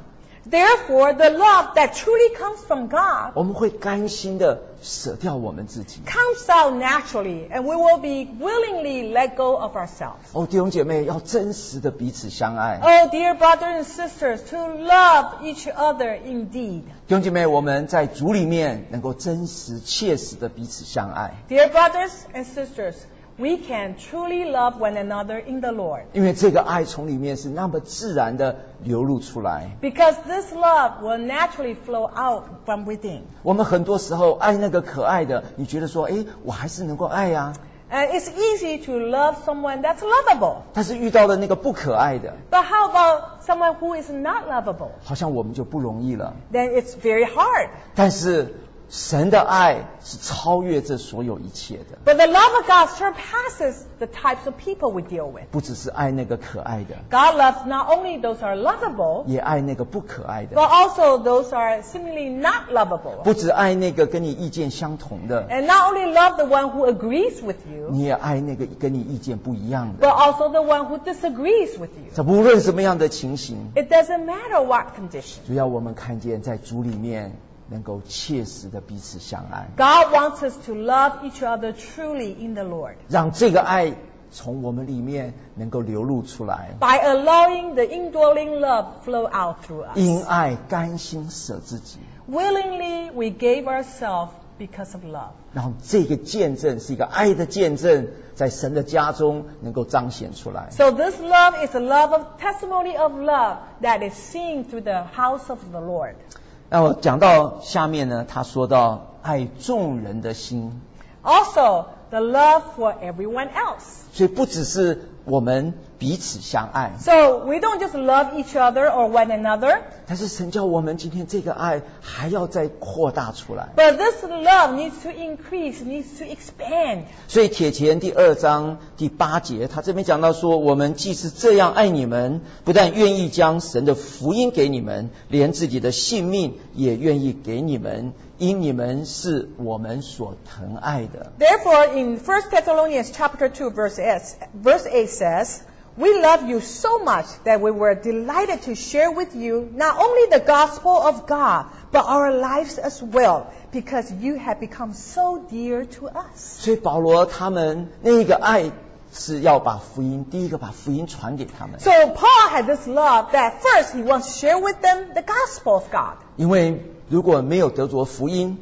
Speaker 3: Therefore, the love that truly comes from God
Speaker 2: 我们会甘心的舍掉我们自己。
Speaker 3: comes out naturally, and we will be willingly let go of ourselves.
Speaker 2: 哦，弟兄姐妹，要真实的彼此相爱。
Speaker 3: Oh, dear brothers and sisters, to love each other indeed.
Speaker 2: 弟兄姐妹，我们在主里面能够真实切实的彼此相爱，
Speaker 3: Dear brothers and sisters, we can truly love one another in the Lord.
Speaker 2: 因为这个爱从里面是那么自然的流露出来。
Speaker 3: Because this love will naturally flow out from within.
Speaker 2: 我们很多时候爱那个可爱的，你觉得说，诶，我还是能够爱呀。
Speaker 3: And it's easy to love someone that's lovable.
Speaker 2: 但是遇到了那个不可爱的，
Speaker 3: But how about someone who is not lovable?
Speaker 2: 好像我们就不容易了。
Speaker 3: Then it's very hard.
Speaker 2: 但是神的爱是超越这所有一切的，
Speaker 3: But the love of God surpasses the types of people we deal with.
Speaker 2: 不只是爱那个可爱的，
Speaker 3: God loves not only those who are lovable,
Speaker 2: 也爱那个不可爱
Speaker 3: but
Speaker 2: 的，
Speaker 3: also those who are seemingly not lovable.
Speaker 2: 不只爱那个跟你意见相同的，
Speaker 3: And not only love the one who agrees with you,
Speaker 2: 你也爱那个跟你意见不一样的。
Speaker 3: but also the one who disagrees with you.
Speaker 2: 这无论什么样的情形，
Speaker 3: It doesn't matter what condition.
Speaker 2: 主要我们看见在主里面能够切实的彼此相爱，
Speaker 3: God wants us to love each other truly in the Lord
Speaker 2: 让这个爱从我们里面能够流露出来，
Speaker 3: by allowing the indwelling love flow out through us.
Speaker 2: 因爱甘心舍自己，
Speaker 3: Willingly, we gave ourselves because of love.
Speaker 2: 让这个见证是一个爱的见证，在神的家中能够彰显出来。
Speaker 3: So this love is a love of testimony of love that is seen through the house of the Lord.
Speaker 2: 那我讲到下面呢，他说到爱众人的心，
Speaker 3: Also, the love for everyone else.
Speaker 2: 所以不只是我们彼此相爱，
Speaker 3: So we don't just love each other or one another,
Speaker 2: 但是神叫我们今天这个爱还要再扩大出来。
Speaker 3: but this love needs to increase, needs to expand.
Speaker 2: 所以帖前第2章第8节，他这边讲到说，我们既是这样爱你们，不但愿意将神的福音给你们，连自己的性命也愿意给你们，因你们是我们所疼爱的。
Speaker 3: Therefore, in 1 Thessalonians chapter 2, verse 8 says, We love you so much that we were delighted to share with you not only the gospel of God, but our lives as well, because you have become so dear to us.
Speaker 2: 所以保罗他们那个爱是要把福音，第一个把福音传给他们，
Speaker 3: So Paul had this love that first he wants to share with them the gospel of God.
Speaker 2: 因为如果没有得着福音，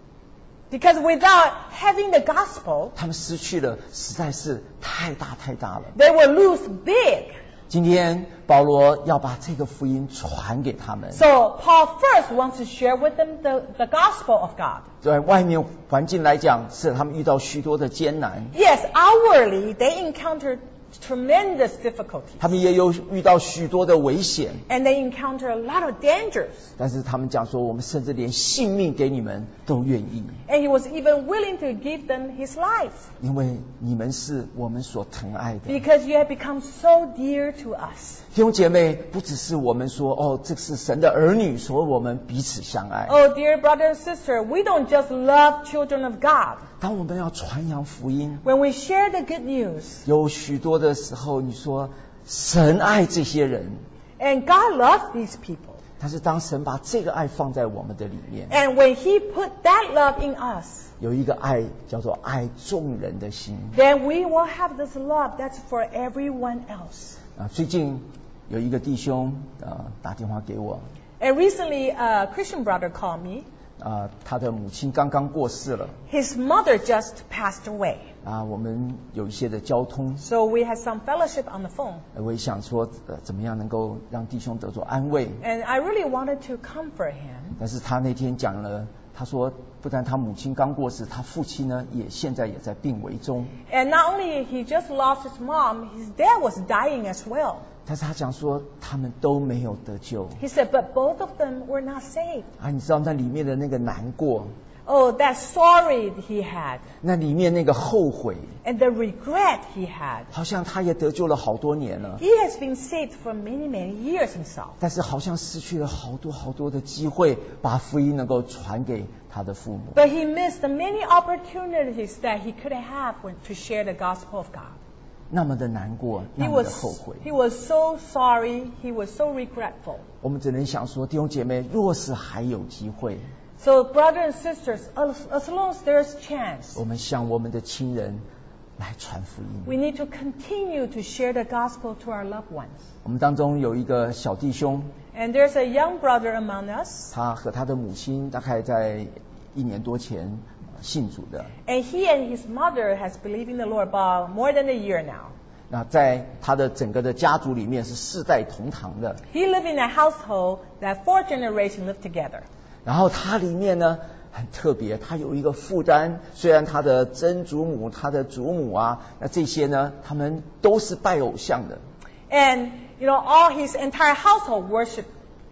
Speaker 3: Because without having the gospel,
Speaker 2: 他们失去了实在是太大了。
Speaker 3: they will lose big.
Speaker 2: 今天保罗要把这个福音传给他们，
Speaker 3: So Paul first wants to share with them the gospel of God.
Speaker 2: 在外面环境来讲，是他们遇到许多的艰难，
Speaker 3: Yes, outwardly they encounter tremendous difficulties.
Speaker 2: 他们也有遇到许多的危险，
Speaker 3: And they encounter a lot of dangers.
Speaker 2: 但是他们讲说，我们甚至连性命给你们都愿意，
Speaker 3: And he was even willing to give them his life.
Speaker 2: 因为你们是我们所疼爱的。
Speaker 3: Because you have become so dear to us.
Speaker 2: 弟兄姐妹，不只是我们说哦，这是神的儿女，所以我们彼此相爱。
Speaker 3: Oh, dear brother and sister, we don't just love children of God.
Speaker 2: 当我们要传扬福音，
Speaker 3: When we share the good news,
Speaker 2: 有许多的时候，你说神爱这些人，
Speaker 3: and God loves these people.
Speaker 2: 但是当神把这个爱放在我们的里面，
Speaker 3: And when he put that love in us,
Speaker 2: 有一个爱叫做爱众人的心
Speaker 3: then we will have this love that's for everyone else.
Speaker 2: 啊。最近有一个弟兄打电话给我
Speaker 3: And recently, a Christian brother called me.
Speaker 2: 他的母亲刚刚过世了
Speaker 3: His mother just passed away.
Speaker 2: 我们有一些的交通，
Speaker 3: So we had some fellowship on the phone.
Speaker 2: 我也想说怎么样能够让弟兄得着安慰，
Speaker 3: And I really wanted to comfort him.
Speaker 2: 但是他那天讲了，他说不但他母亲刚过世，他父亲呢现在也在病危中，
Speaker 3: And not only he just lost his mom, his dad was dying as well.
Speaker 2: 但是他讲说他们都没有得救
Speaker 3: He said, but both of them were not saved.
Speaker 2: 你知道那里面的那个难过，
Speaker 3: Oh, that sorry he had,
Speaker 2: 那里面那个后悔，
Speaker 3: and the regret he had.
Speaker 2: 好像他也得救了好多年了，
Speaker 3: He has been saved for many, many years himself.
Speaker 2: 但是好像失去了好多的机会，把福音能够传给他的父母。
Speaker 3: But he missed the many opportunities that he could have to share the gospel of God.
Speaker 2: 那么的难过，那
Speaker 3: He
Speaker 2: 么的
Speaker 3: was,
Speaker 2: 后悔。
Speaker 3: he was so sorry. He was so regretful.
Speaker 2: 我们只能想说，弟兄姐妹，若是还有机会，
Speaker 3: So, brothers and sisters, as long as there's chance,
Speaker 2: 我们向我们的亲人来传福音。
Speaker 3: we need to continue to share the gospel to our loved ones.
Speaker 2: 我们当中有一个小弟兄，
Speaker 3: And there's a young brother among us,
Speaker 2: 他和他的母亲大概在1年多前信主的。
Speaker 3: and he and his mother has believed in the Lord about more than a year now.
Speaker 2: 那在他的整个的家族里面是世代同堂的。
Speaker 3: He lived in a household that 4 generations lived together.
Speaker 2: 然后他里面呢很特别，他有一个负担。虽然他的曾祖母、他的祖母啊，那这些呢，他们都是拜偶像的。
Speaker 3: And, all his entire household worship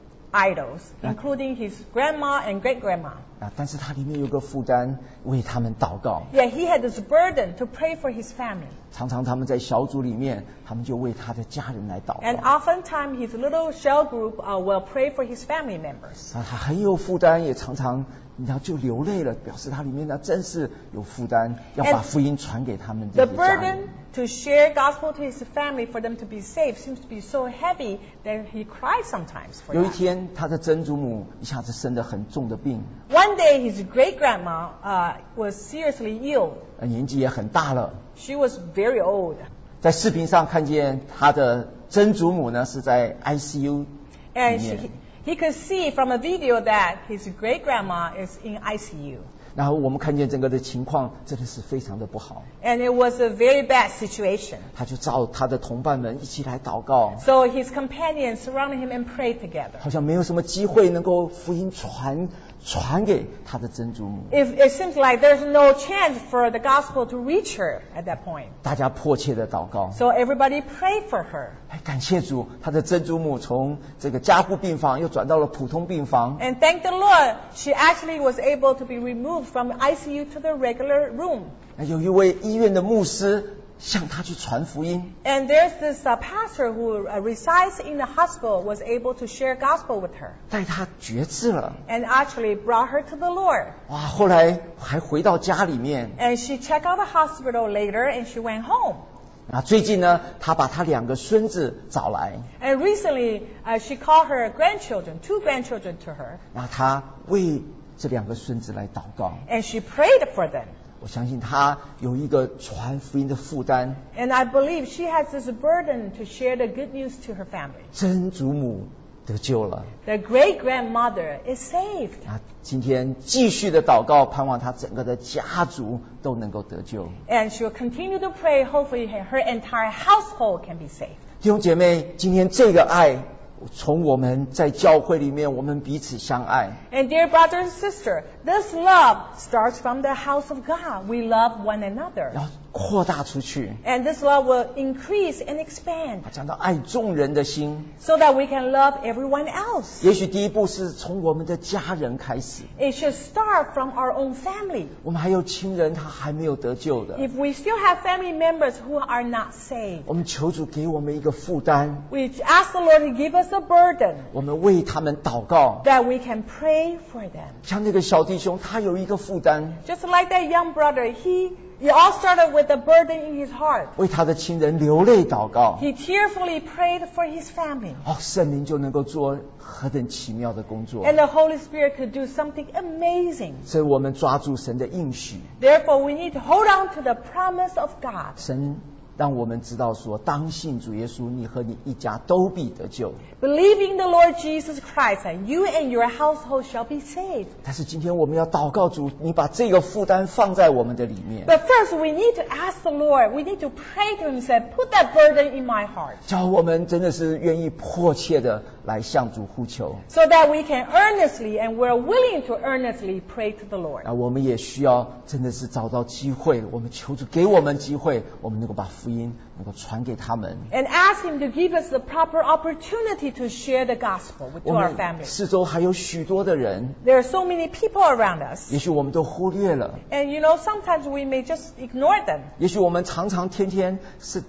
Speaker 3: idols, including his grandma and great-grandma.
Speaker 2: 啊，但是他里面有个负担，为他们祷告。
Speaker 3: Yet he had this burden to pray for his family.
Speaker 2: 常常他们在小组里面，他们就为他的家人来祷
Speaker 3: And
Speaker 2: 告。
Speaker 3: oftentimes his little shell group will pray for his family members.
Speaker 2: 啊，他很有负担，也常常就流泪了，表示他里面呢真是有负担，要把福音传给他们这
Speaker 3: The
Speaker 2: 些家人。
Speaker 3: burden to share gospel to his family for them to be saved seems to be so heavy that he cries sometimes for
Speaker 2: 有一
Speaker 3: that.
Speaker 2: 天，他的曾祖母一下子生得很重的病，
Speaker 3: One day his great-grandma was seriously ill.
Speaker 2: 年纪也很大了。
Speaker 3: She was very old.
Speaker 2: 在视频上看见他的曾祖母呢是在 ICU 里
Speaker 3: And
Speaker 2: 面，
Speaker 3: he could see from a video that his great-grandma is in ICU.
Speaker 2: 然后我们看见整个的情况真的是非常的不好。
Speaker 3: And it was a very bad situation.
Speaker 2: 他就召他的同伴们一起来祷告，
Speaker 3: So his companions surrounded him and prayed together.
Speaker 2: 好像没有什么机会能够福音传给他的曾祖母。
Speaker 3: It seems like there's no chance for the gospel to reach her at that point.
Speaker 2: 大家迫切的祷告，
Speaker 3: So everybody prayed for her.
Speaker 2: 感谢主，他的曾祖母从这个加护病房又转到了普通病房。
Speaker 3: And thank the Lord, she actually was able to be removed from ICU to the regular room.
Speaker 2: 有一位医院的牧师向他去传福音，
Speaker 3: And there's this pastor who resides in the hospital was able to share gospel with her
Speaker 2: 带他决志了。
Speaker 3: and actually brought her to the Lord.
Speaker 2: 哇，后来还回到家里面。
Speaker 3: And she checked out the hospital later and she went home.
Speaker 2: 最近呢，他把他2个孙子找来，
Speaker 3: And recently, she called her grandchildren, 2 grandchildren to her,
Speaker 2: 他为这2个孙子来祷告。
Speaker 3: and she prayed for them.
Speaker 2: 我相信他有一个传福音的负担。
Speaker 3: And I believe she has this burden to share the good news to her family.
Speaker 2: 曾祖母得救了，
Speaker 3: The great-grandmother is saved.
Speaker 2: 今天继续的祷告，盼望他整个的家族都能够得救。
Speaker 3: And she'll continue to pray, hopefully her entire household can be saved.
Speaker 2: 弟兄姐妹，今天这个爱，从我们在教会里面，我们彼此相爱。
Speaker 3: And dear brother and sister, this love starts from the house of God. We love one another.
Speaker 2: 要扩大出去，
Speaker 3: And this love will increase and expand
Speaker 2: 讲到爱众人的心。
Speaker 3: so that we can love everyone else.
Speaker 2: 也许第一步是从我们的家人开始，
Speaker 3: It should start from our own family.
Speaker 2: 我们还有亲人他还没有得救的，
Speaker 3: If we still have family members who are not saved,
Speaker 2: 我们求主给我们一个负担，
Speaker 3: we ask the Lord to give us a burden
Speaker 2: 我们为他们祷告。
Speaker 3: that we can pray for them.
Speaker 2: 像那个小弟兄，他有一个负担，
Speaker 3: Just like that young brother, it all started with a burden in his heart.
Speaker 2: 为他的亲人流泪祷告。
Speaker 3: He tearfully prayed for his family.
Speaker 2: 圣灵就能够做何等奇妙的工作。
Speaker 3: And the Holy Spirit could do something amazing.
Speaker 2: 所以我们抓住神的应许，
Speaker 3: Therefore, we need to hold on to the promise of God.
Speaker 2: 神让我们知道说，当信主耶稣，你和你一家都必得救。
Speaker 3: Believing the Lord Jesus Christ, and you and your household shall be saved.
Speaker 2: 但是今天我们要祷告主，你把这个负担放在我们的里面，
Speaker 3: But first, we need to ask the Lord. We need to pray to Him and say, put that burden in my heart.
Speaker 2: 叫我们真的是愿意迫切的来向主呼求。
Speaker 3: So that we can earnestly, and we're willing to earnestly pray to the Lord.
Speaker 2: 我们也需要真的是找到机会，我们求主给我们机会，我们能够把福音能够传给他们。
Speaker 3: And ask Him to give us the proper opportunity to share the gospel to
Speaker 2: 我
Speaker 3: our
Speaker 2: 们
Speaker 3: family.
Speaker 2: 四周还有许多的人，
Speaker 3: There are so many people around us.
Speaker 2: 也许我们都忽略了，
Speaker 3: And sometimes we may just ignore them.
Speaker 2: 也许我们常常天天是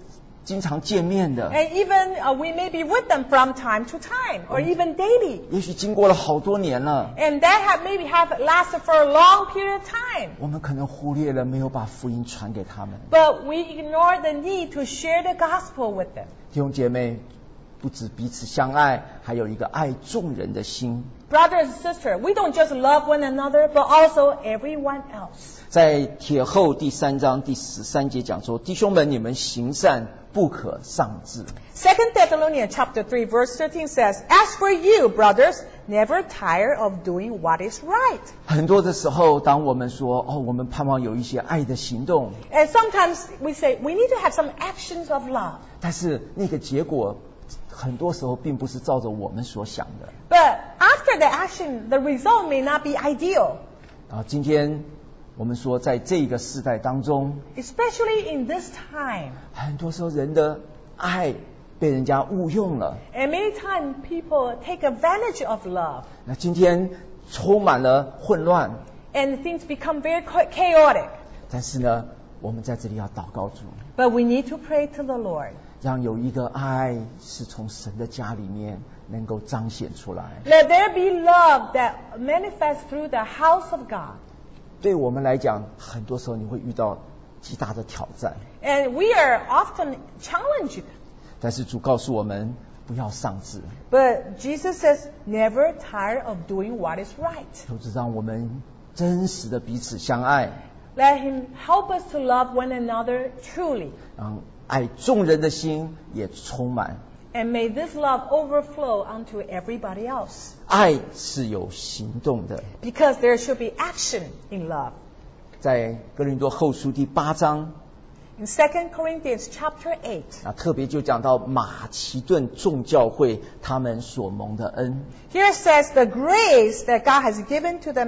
Speaker 2: 经常见面的，
Speaker 3: And even we may be with them from time to time, or even daily.
Speaker 2: 也许经过了好多年了，
Speaker 3: And that maybe have lasted for a long period of time.
Speaker 2: 我们可能忽略了没有把福音传给他们。
Speaker 3: But we ignore the need to share the gospel with them.
Speaker 2: 弟兄姐妹，不止彼此相爱，还有一个爱众人的心。
Speaker 3: Brothers and sisters, we don't just love one another, but also everyone else.
Speaker 2: 在帖后第3章第13节讲说，弟兄们，你们行善不可丧志。
Speaker 3: 2 Thessalonians chapter 3 verse 13 says, As for you, brothers, never tire of doing what is right.
Speaker 2: 很多的时候，当我们说我们盼望有一些爱的行动，
Speaker 3: And sometimes we say, we need to have some actions of love.
Speaker 2: 但是那个结果很多时候并不是照着我们所想的。
Speaker 3: But after the action, the result may not be ideal.
Speaker 2: 今天我们说，在这个世代当中，
Speaker 3: Especially in this time.
Speaker 2: 很多时候人的爱被人家误用了。
Speaker 3: And many times people take advantage of love.
Speaker 2: 那今天充满了混乱，
Speaker 3: And things become very chaotic.
Speaker 2: 但是呢，我们在这里要祷告主，
Speaker 3: But we need to pray to the Lord.
Speaker 2: 让有一个爱是从神的家里面能够彰显出来。
Speaker 3: Let there be love that manifests through the house of God.
Speaker 2: 对我们来讲，很多时候你会遇到极大的挑战，
Speaker 3: And we are often challenged.
Speaker 2: 但是主告诉我们不要丧志，
Speaker 3: But Jesus says, never tire of doing what is right.
Speaker 2: 就是让我们真实的彼此相爱，
Speaker 3: Let Him help us to love one another truly.
Speaker 2: 让爱众人的心也充满。
Speaker 3: And may this love overflow onto everybody else.
Speaker 2: 爱是有行动的，
Speaker 3: Because there should be action in love.
Speaker 2: 在哥林多后书第8章
Speaker 3: In 2 Corinthians chapter 8,
Speaker 2: 特别就讲到马其顿众教会他们所蒙的恩。
Speaker 3: here it says the grace that God has given to the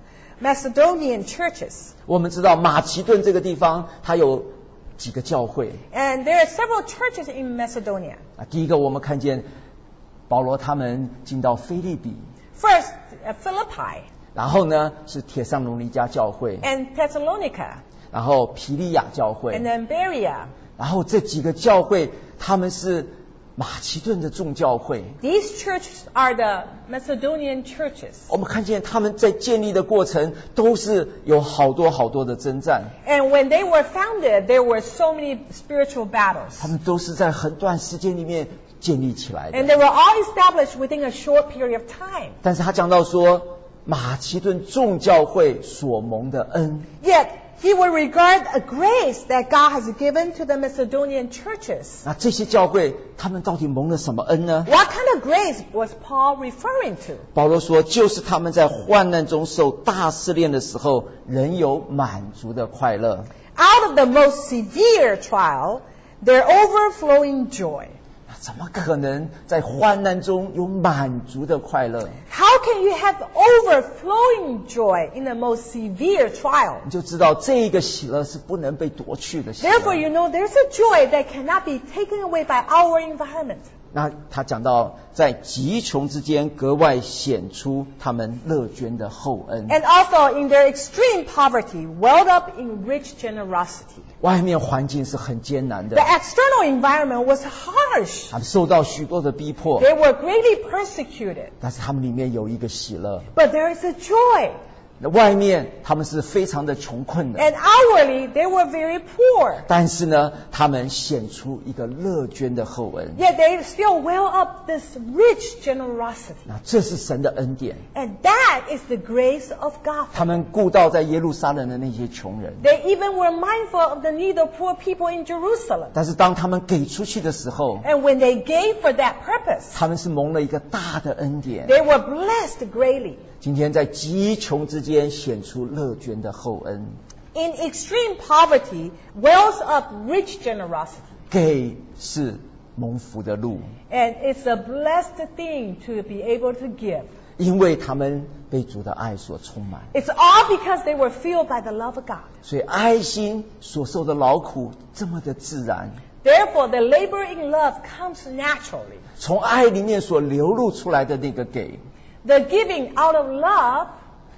Speaker 3: Macedonian churches.
Speaker 2: 我们知道马其顿这个地方它有几个教会，
Speaker 3: And there are several churches in Macedonia.
Speaker 2: 第一个我们看见保罗他们进到腓立比，
Speaker 3: First, Philippi
Speaker 2: 然后呢是帖撒罗尼迦教会，
Speaker 3: and Thessalonica
Speaker 2: 然后皮利亚教会，
Speaker 3: and then Berea.
Speaker 2: 然后这几个教会他们是马其顿的众教会。
Speaker 3: These churches are the Macedonian churches.
Speaker 2: 我们看见他们在建立的过程都是有好多的征战，
Speaker 3: And when they were founded, there were so many spiritual battles.
Speaker 2: 他们都是在很短时间里面建立起来
Speaker 3: And
Speaker 2: 的。
Speaker 3: they were all established within a short period of time.
Speaker 2: 但是他讲到说马其顿众教会所蒙的恩，
Speaker 3: Yet, he would regard a grace that God has given to the Macedonian churches.
Speaker 2: 那这些教会他们到底蒙了什么恩呢？
Speaker 3: What kind of grace was Paul referring to?
Speaker 2: 保罗说，就是他们在患难中受大试炼的时候，仍有满足的快乐。
Speaker 3: Out of the most severe trial, their overflowing joy.
Speaker 2: 怎么可能在患难中有满足的快乐？
Speaker 3: How can you have overflowing joy in the most severe trial?
Speaker 2: 你就知道这个喜乐是不能被夺去的喜乐。
Speaker 3: Therefore, you know there's a joy that cannot be taken away by our environment.
Speaker 2: 那他讲到在极穷之间格外显出他们乐捐的厚恩。
Speaker 3: And also in their extreme poverty, welled up in rich generosity.
Speaker 2: 外面环境是很艰难的
Speaker 3: The，external environment was harsh.
Speaker 2: 他们受到许多的逼迫，
Speaker 3: They were greatly persecuted.
Speaker 2: 但是他们里面有一个喜乐。
Speaker 3: But there is a joy.
Speaker 2: 那外面他们是非常的穷困的，
Speaker 3: And outwardly, they were very poor.
Speaker 2: 但是呢，他们显出一个乐捐的厚恩。
Speaker 3: Yet they still well up this rich generosity.
Speaker 2: 那这是神的恩典。
Speaker 3: And that is the grace of God.
Speaker 2: 他们顾到在耶路撒冷的那些穷人，
Speaker 3: They even were mindful of the need of poor people in Jerusalem.
Speaker 2: 但是当他们给出去的时候，
Speaker 3: And when they gave for that purpose,
Speaker 2: 他们是蒙了一个大的恩典。
Speaker 3: they were blessed greatly.
Speaker 2: 今天在极穷之间显出乐捐的厚恩，
Speaker 3: In extreme poverty, wells up rich generosity.
Speaker 2: 给是蒙福的路，
Speaker 3: And it's a blessed thing to be able to give.
Speaker 2: 因为他们被主的爱所充满，
Speaker 3: It's all because they were filled by the love of God.
Speaker 2: 所以爱心所受的劳苦这么的自然，
Speaker 3: Therefore, the labor in love comes naturally.
Speaker 2: 从爱里面所流露出来的那个给，
Speaker 3: The giving out of love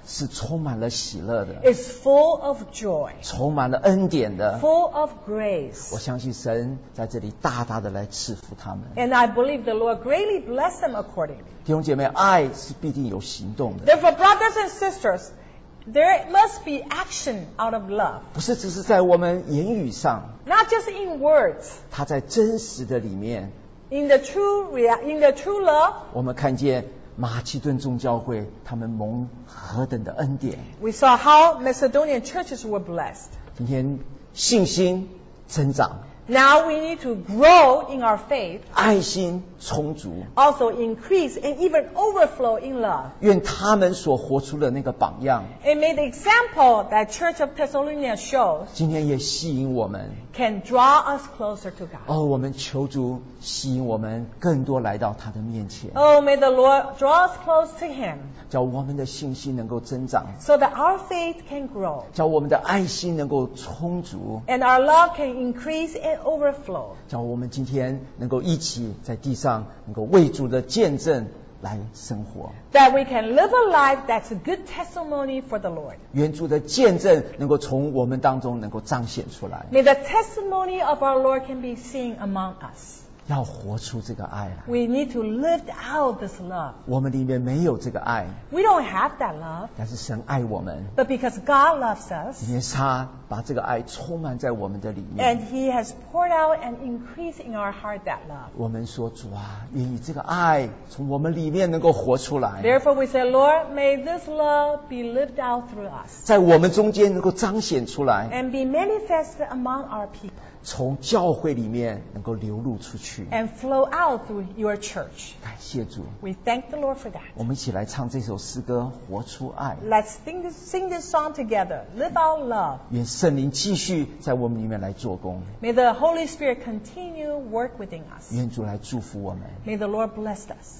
Speaker 2: 是充满了喜乐的，
Speaker 3: is full of joy,
Speaker 2: 充满了恩典的。
Speaker 3: full of
Speaker 2: 我
Speaker 3: grace.
Speaker 2: 相信神在这里大大的来赐福他们。
Speaker 3: And I believe the Lord greatly bless them accordingly.
Speaker 2: 弟兄姐妹，爱是必定有行动的，
Speaker 3: Therefore, brothers and sisters, there must be action out of love.
Speaker 2: 不是只是在我们言语上，
Speaker 3: Not just in words.
Speaker 2: 它在真实的里面。
Speaker 3: In the true love,
Speaker 2: 我们看见马其顿众教会他们蒙何等的恩典。
Speaker 3: we saw how Macedonian churches were blessed.
Speaker 2: 今天信心增长，
Speaker 3: Now we need to grow in our faith,
Speaker 2: 爱心充足，
Speaker 3: also increase and even overflow in love.
Speaker 2: 愿他们所活出的那个榜样，
Speaker 3: And may the example that Church of Thessalonica shows
Speaker 2: 今天也吸引我们。
Speaker 3: can draw us closer to God.
Speaker 2: 哦，我们求主吸引我们更多来到他的面前，
Speaker 3: Oh, may the Lord draw us close to Him
Speaker 2: 叫我们的信心能够增长，
Speaker 3: so that our faith can grow
Speaker 2: 叫我们的爱心能够充足，
Speaker 3: and our love can increase and overflow.
Speaker 2: 叫我们今天能够一起在地上能够为主的见证来生活。
Speaker 3: That we can live a life that's a good testimony for the Lord.
Speaker 2: 愿主的见证能够从我们当中能够彰显出来，
Speaker 3: May the testimony of our Lord can be seen among us.
Speaker 2: 要活出这个爱来。
Speaker 3: We need to live out this love.
Speaker 2: 我们里面没有这个爱，
Speaker 3: We don't have that love,
Speaker 2: 但是神爱我们，
Speaker 3: but because God loves us
Speaker 2: 因为他把这个爱充满在我们的里面。
Speaker 3: and He has poured out and increased in our heart that love.
Speaker 2: 我们说主啊，愿意这个爱从我们里面能够活出来，
Speaker 3: Therefore we say, Lord, may this love be lived out through us
Speaker 2: 在我们中间能够彰显出来，
Speaker 3: and be manifested among our people
Speaker 2: 从教会里面能够流露出去。
Speaker 3: and flow out through your church.
Speaker 2: 感谢主，
Speaker 3: We thank the Lord for that.
Speaker 2: 我们一起来唱这首诗歌《活出爱》。
Speaker 3: Let's sing this song together. Live out love.
Speaker 2: 愿圣灵继续在我们里面来做工，
Speaker 3: May the Holy Spirit continue work within us.
Speaker 2: 愿主来祝福我们。
Speaker 3: May the Lord bless us.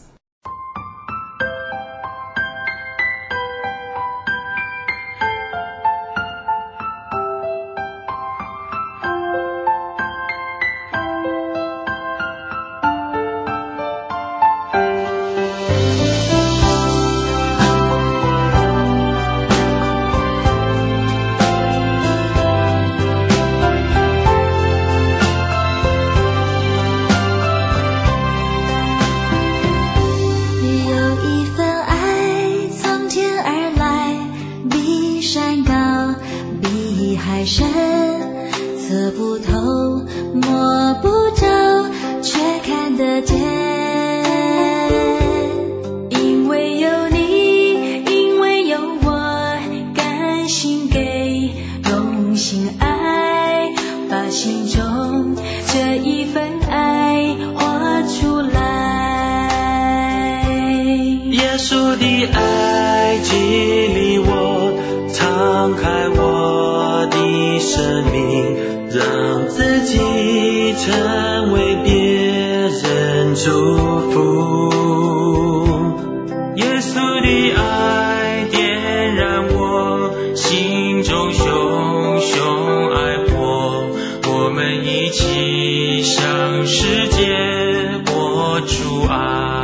Speaker 1: 向世界播出爱。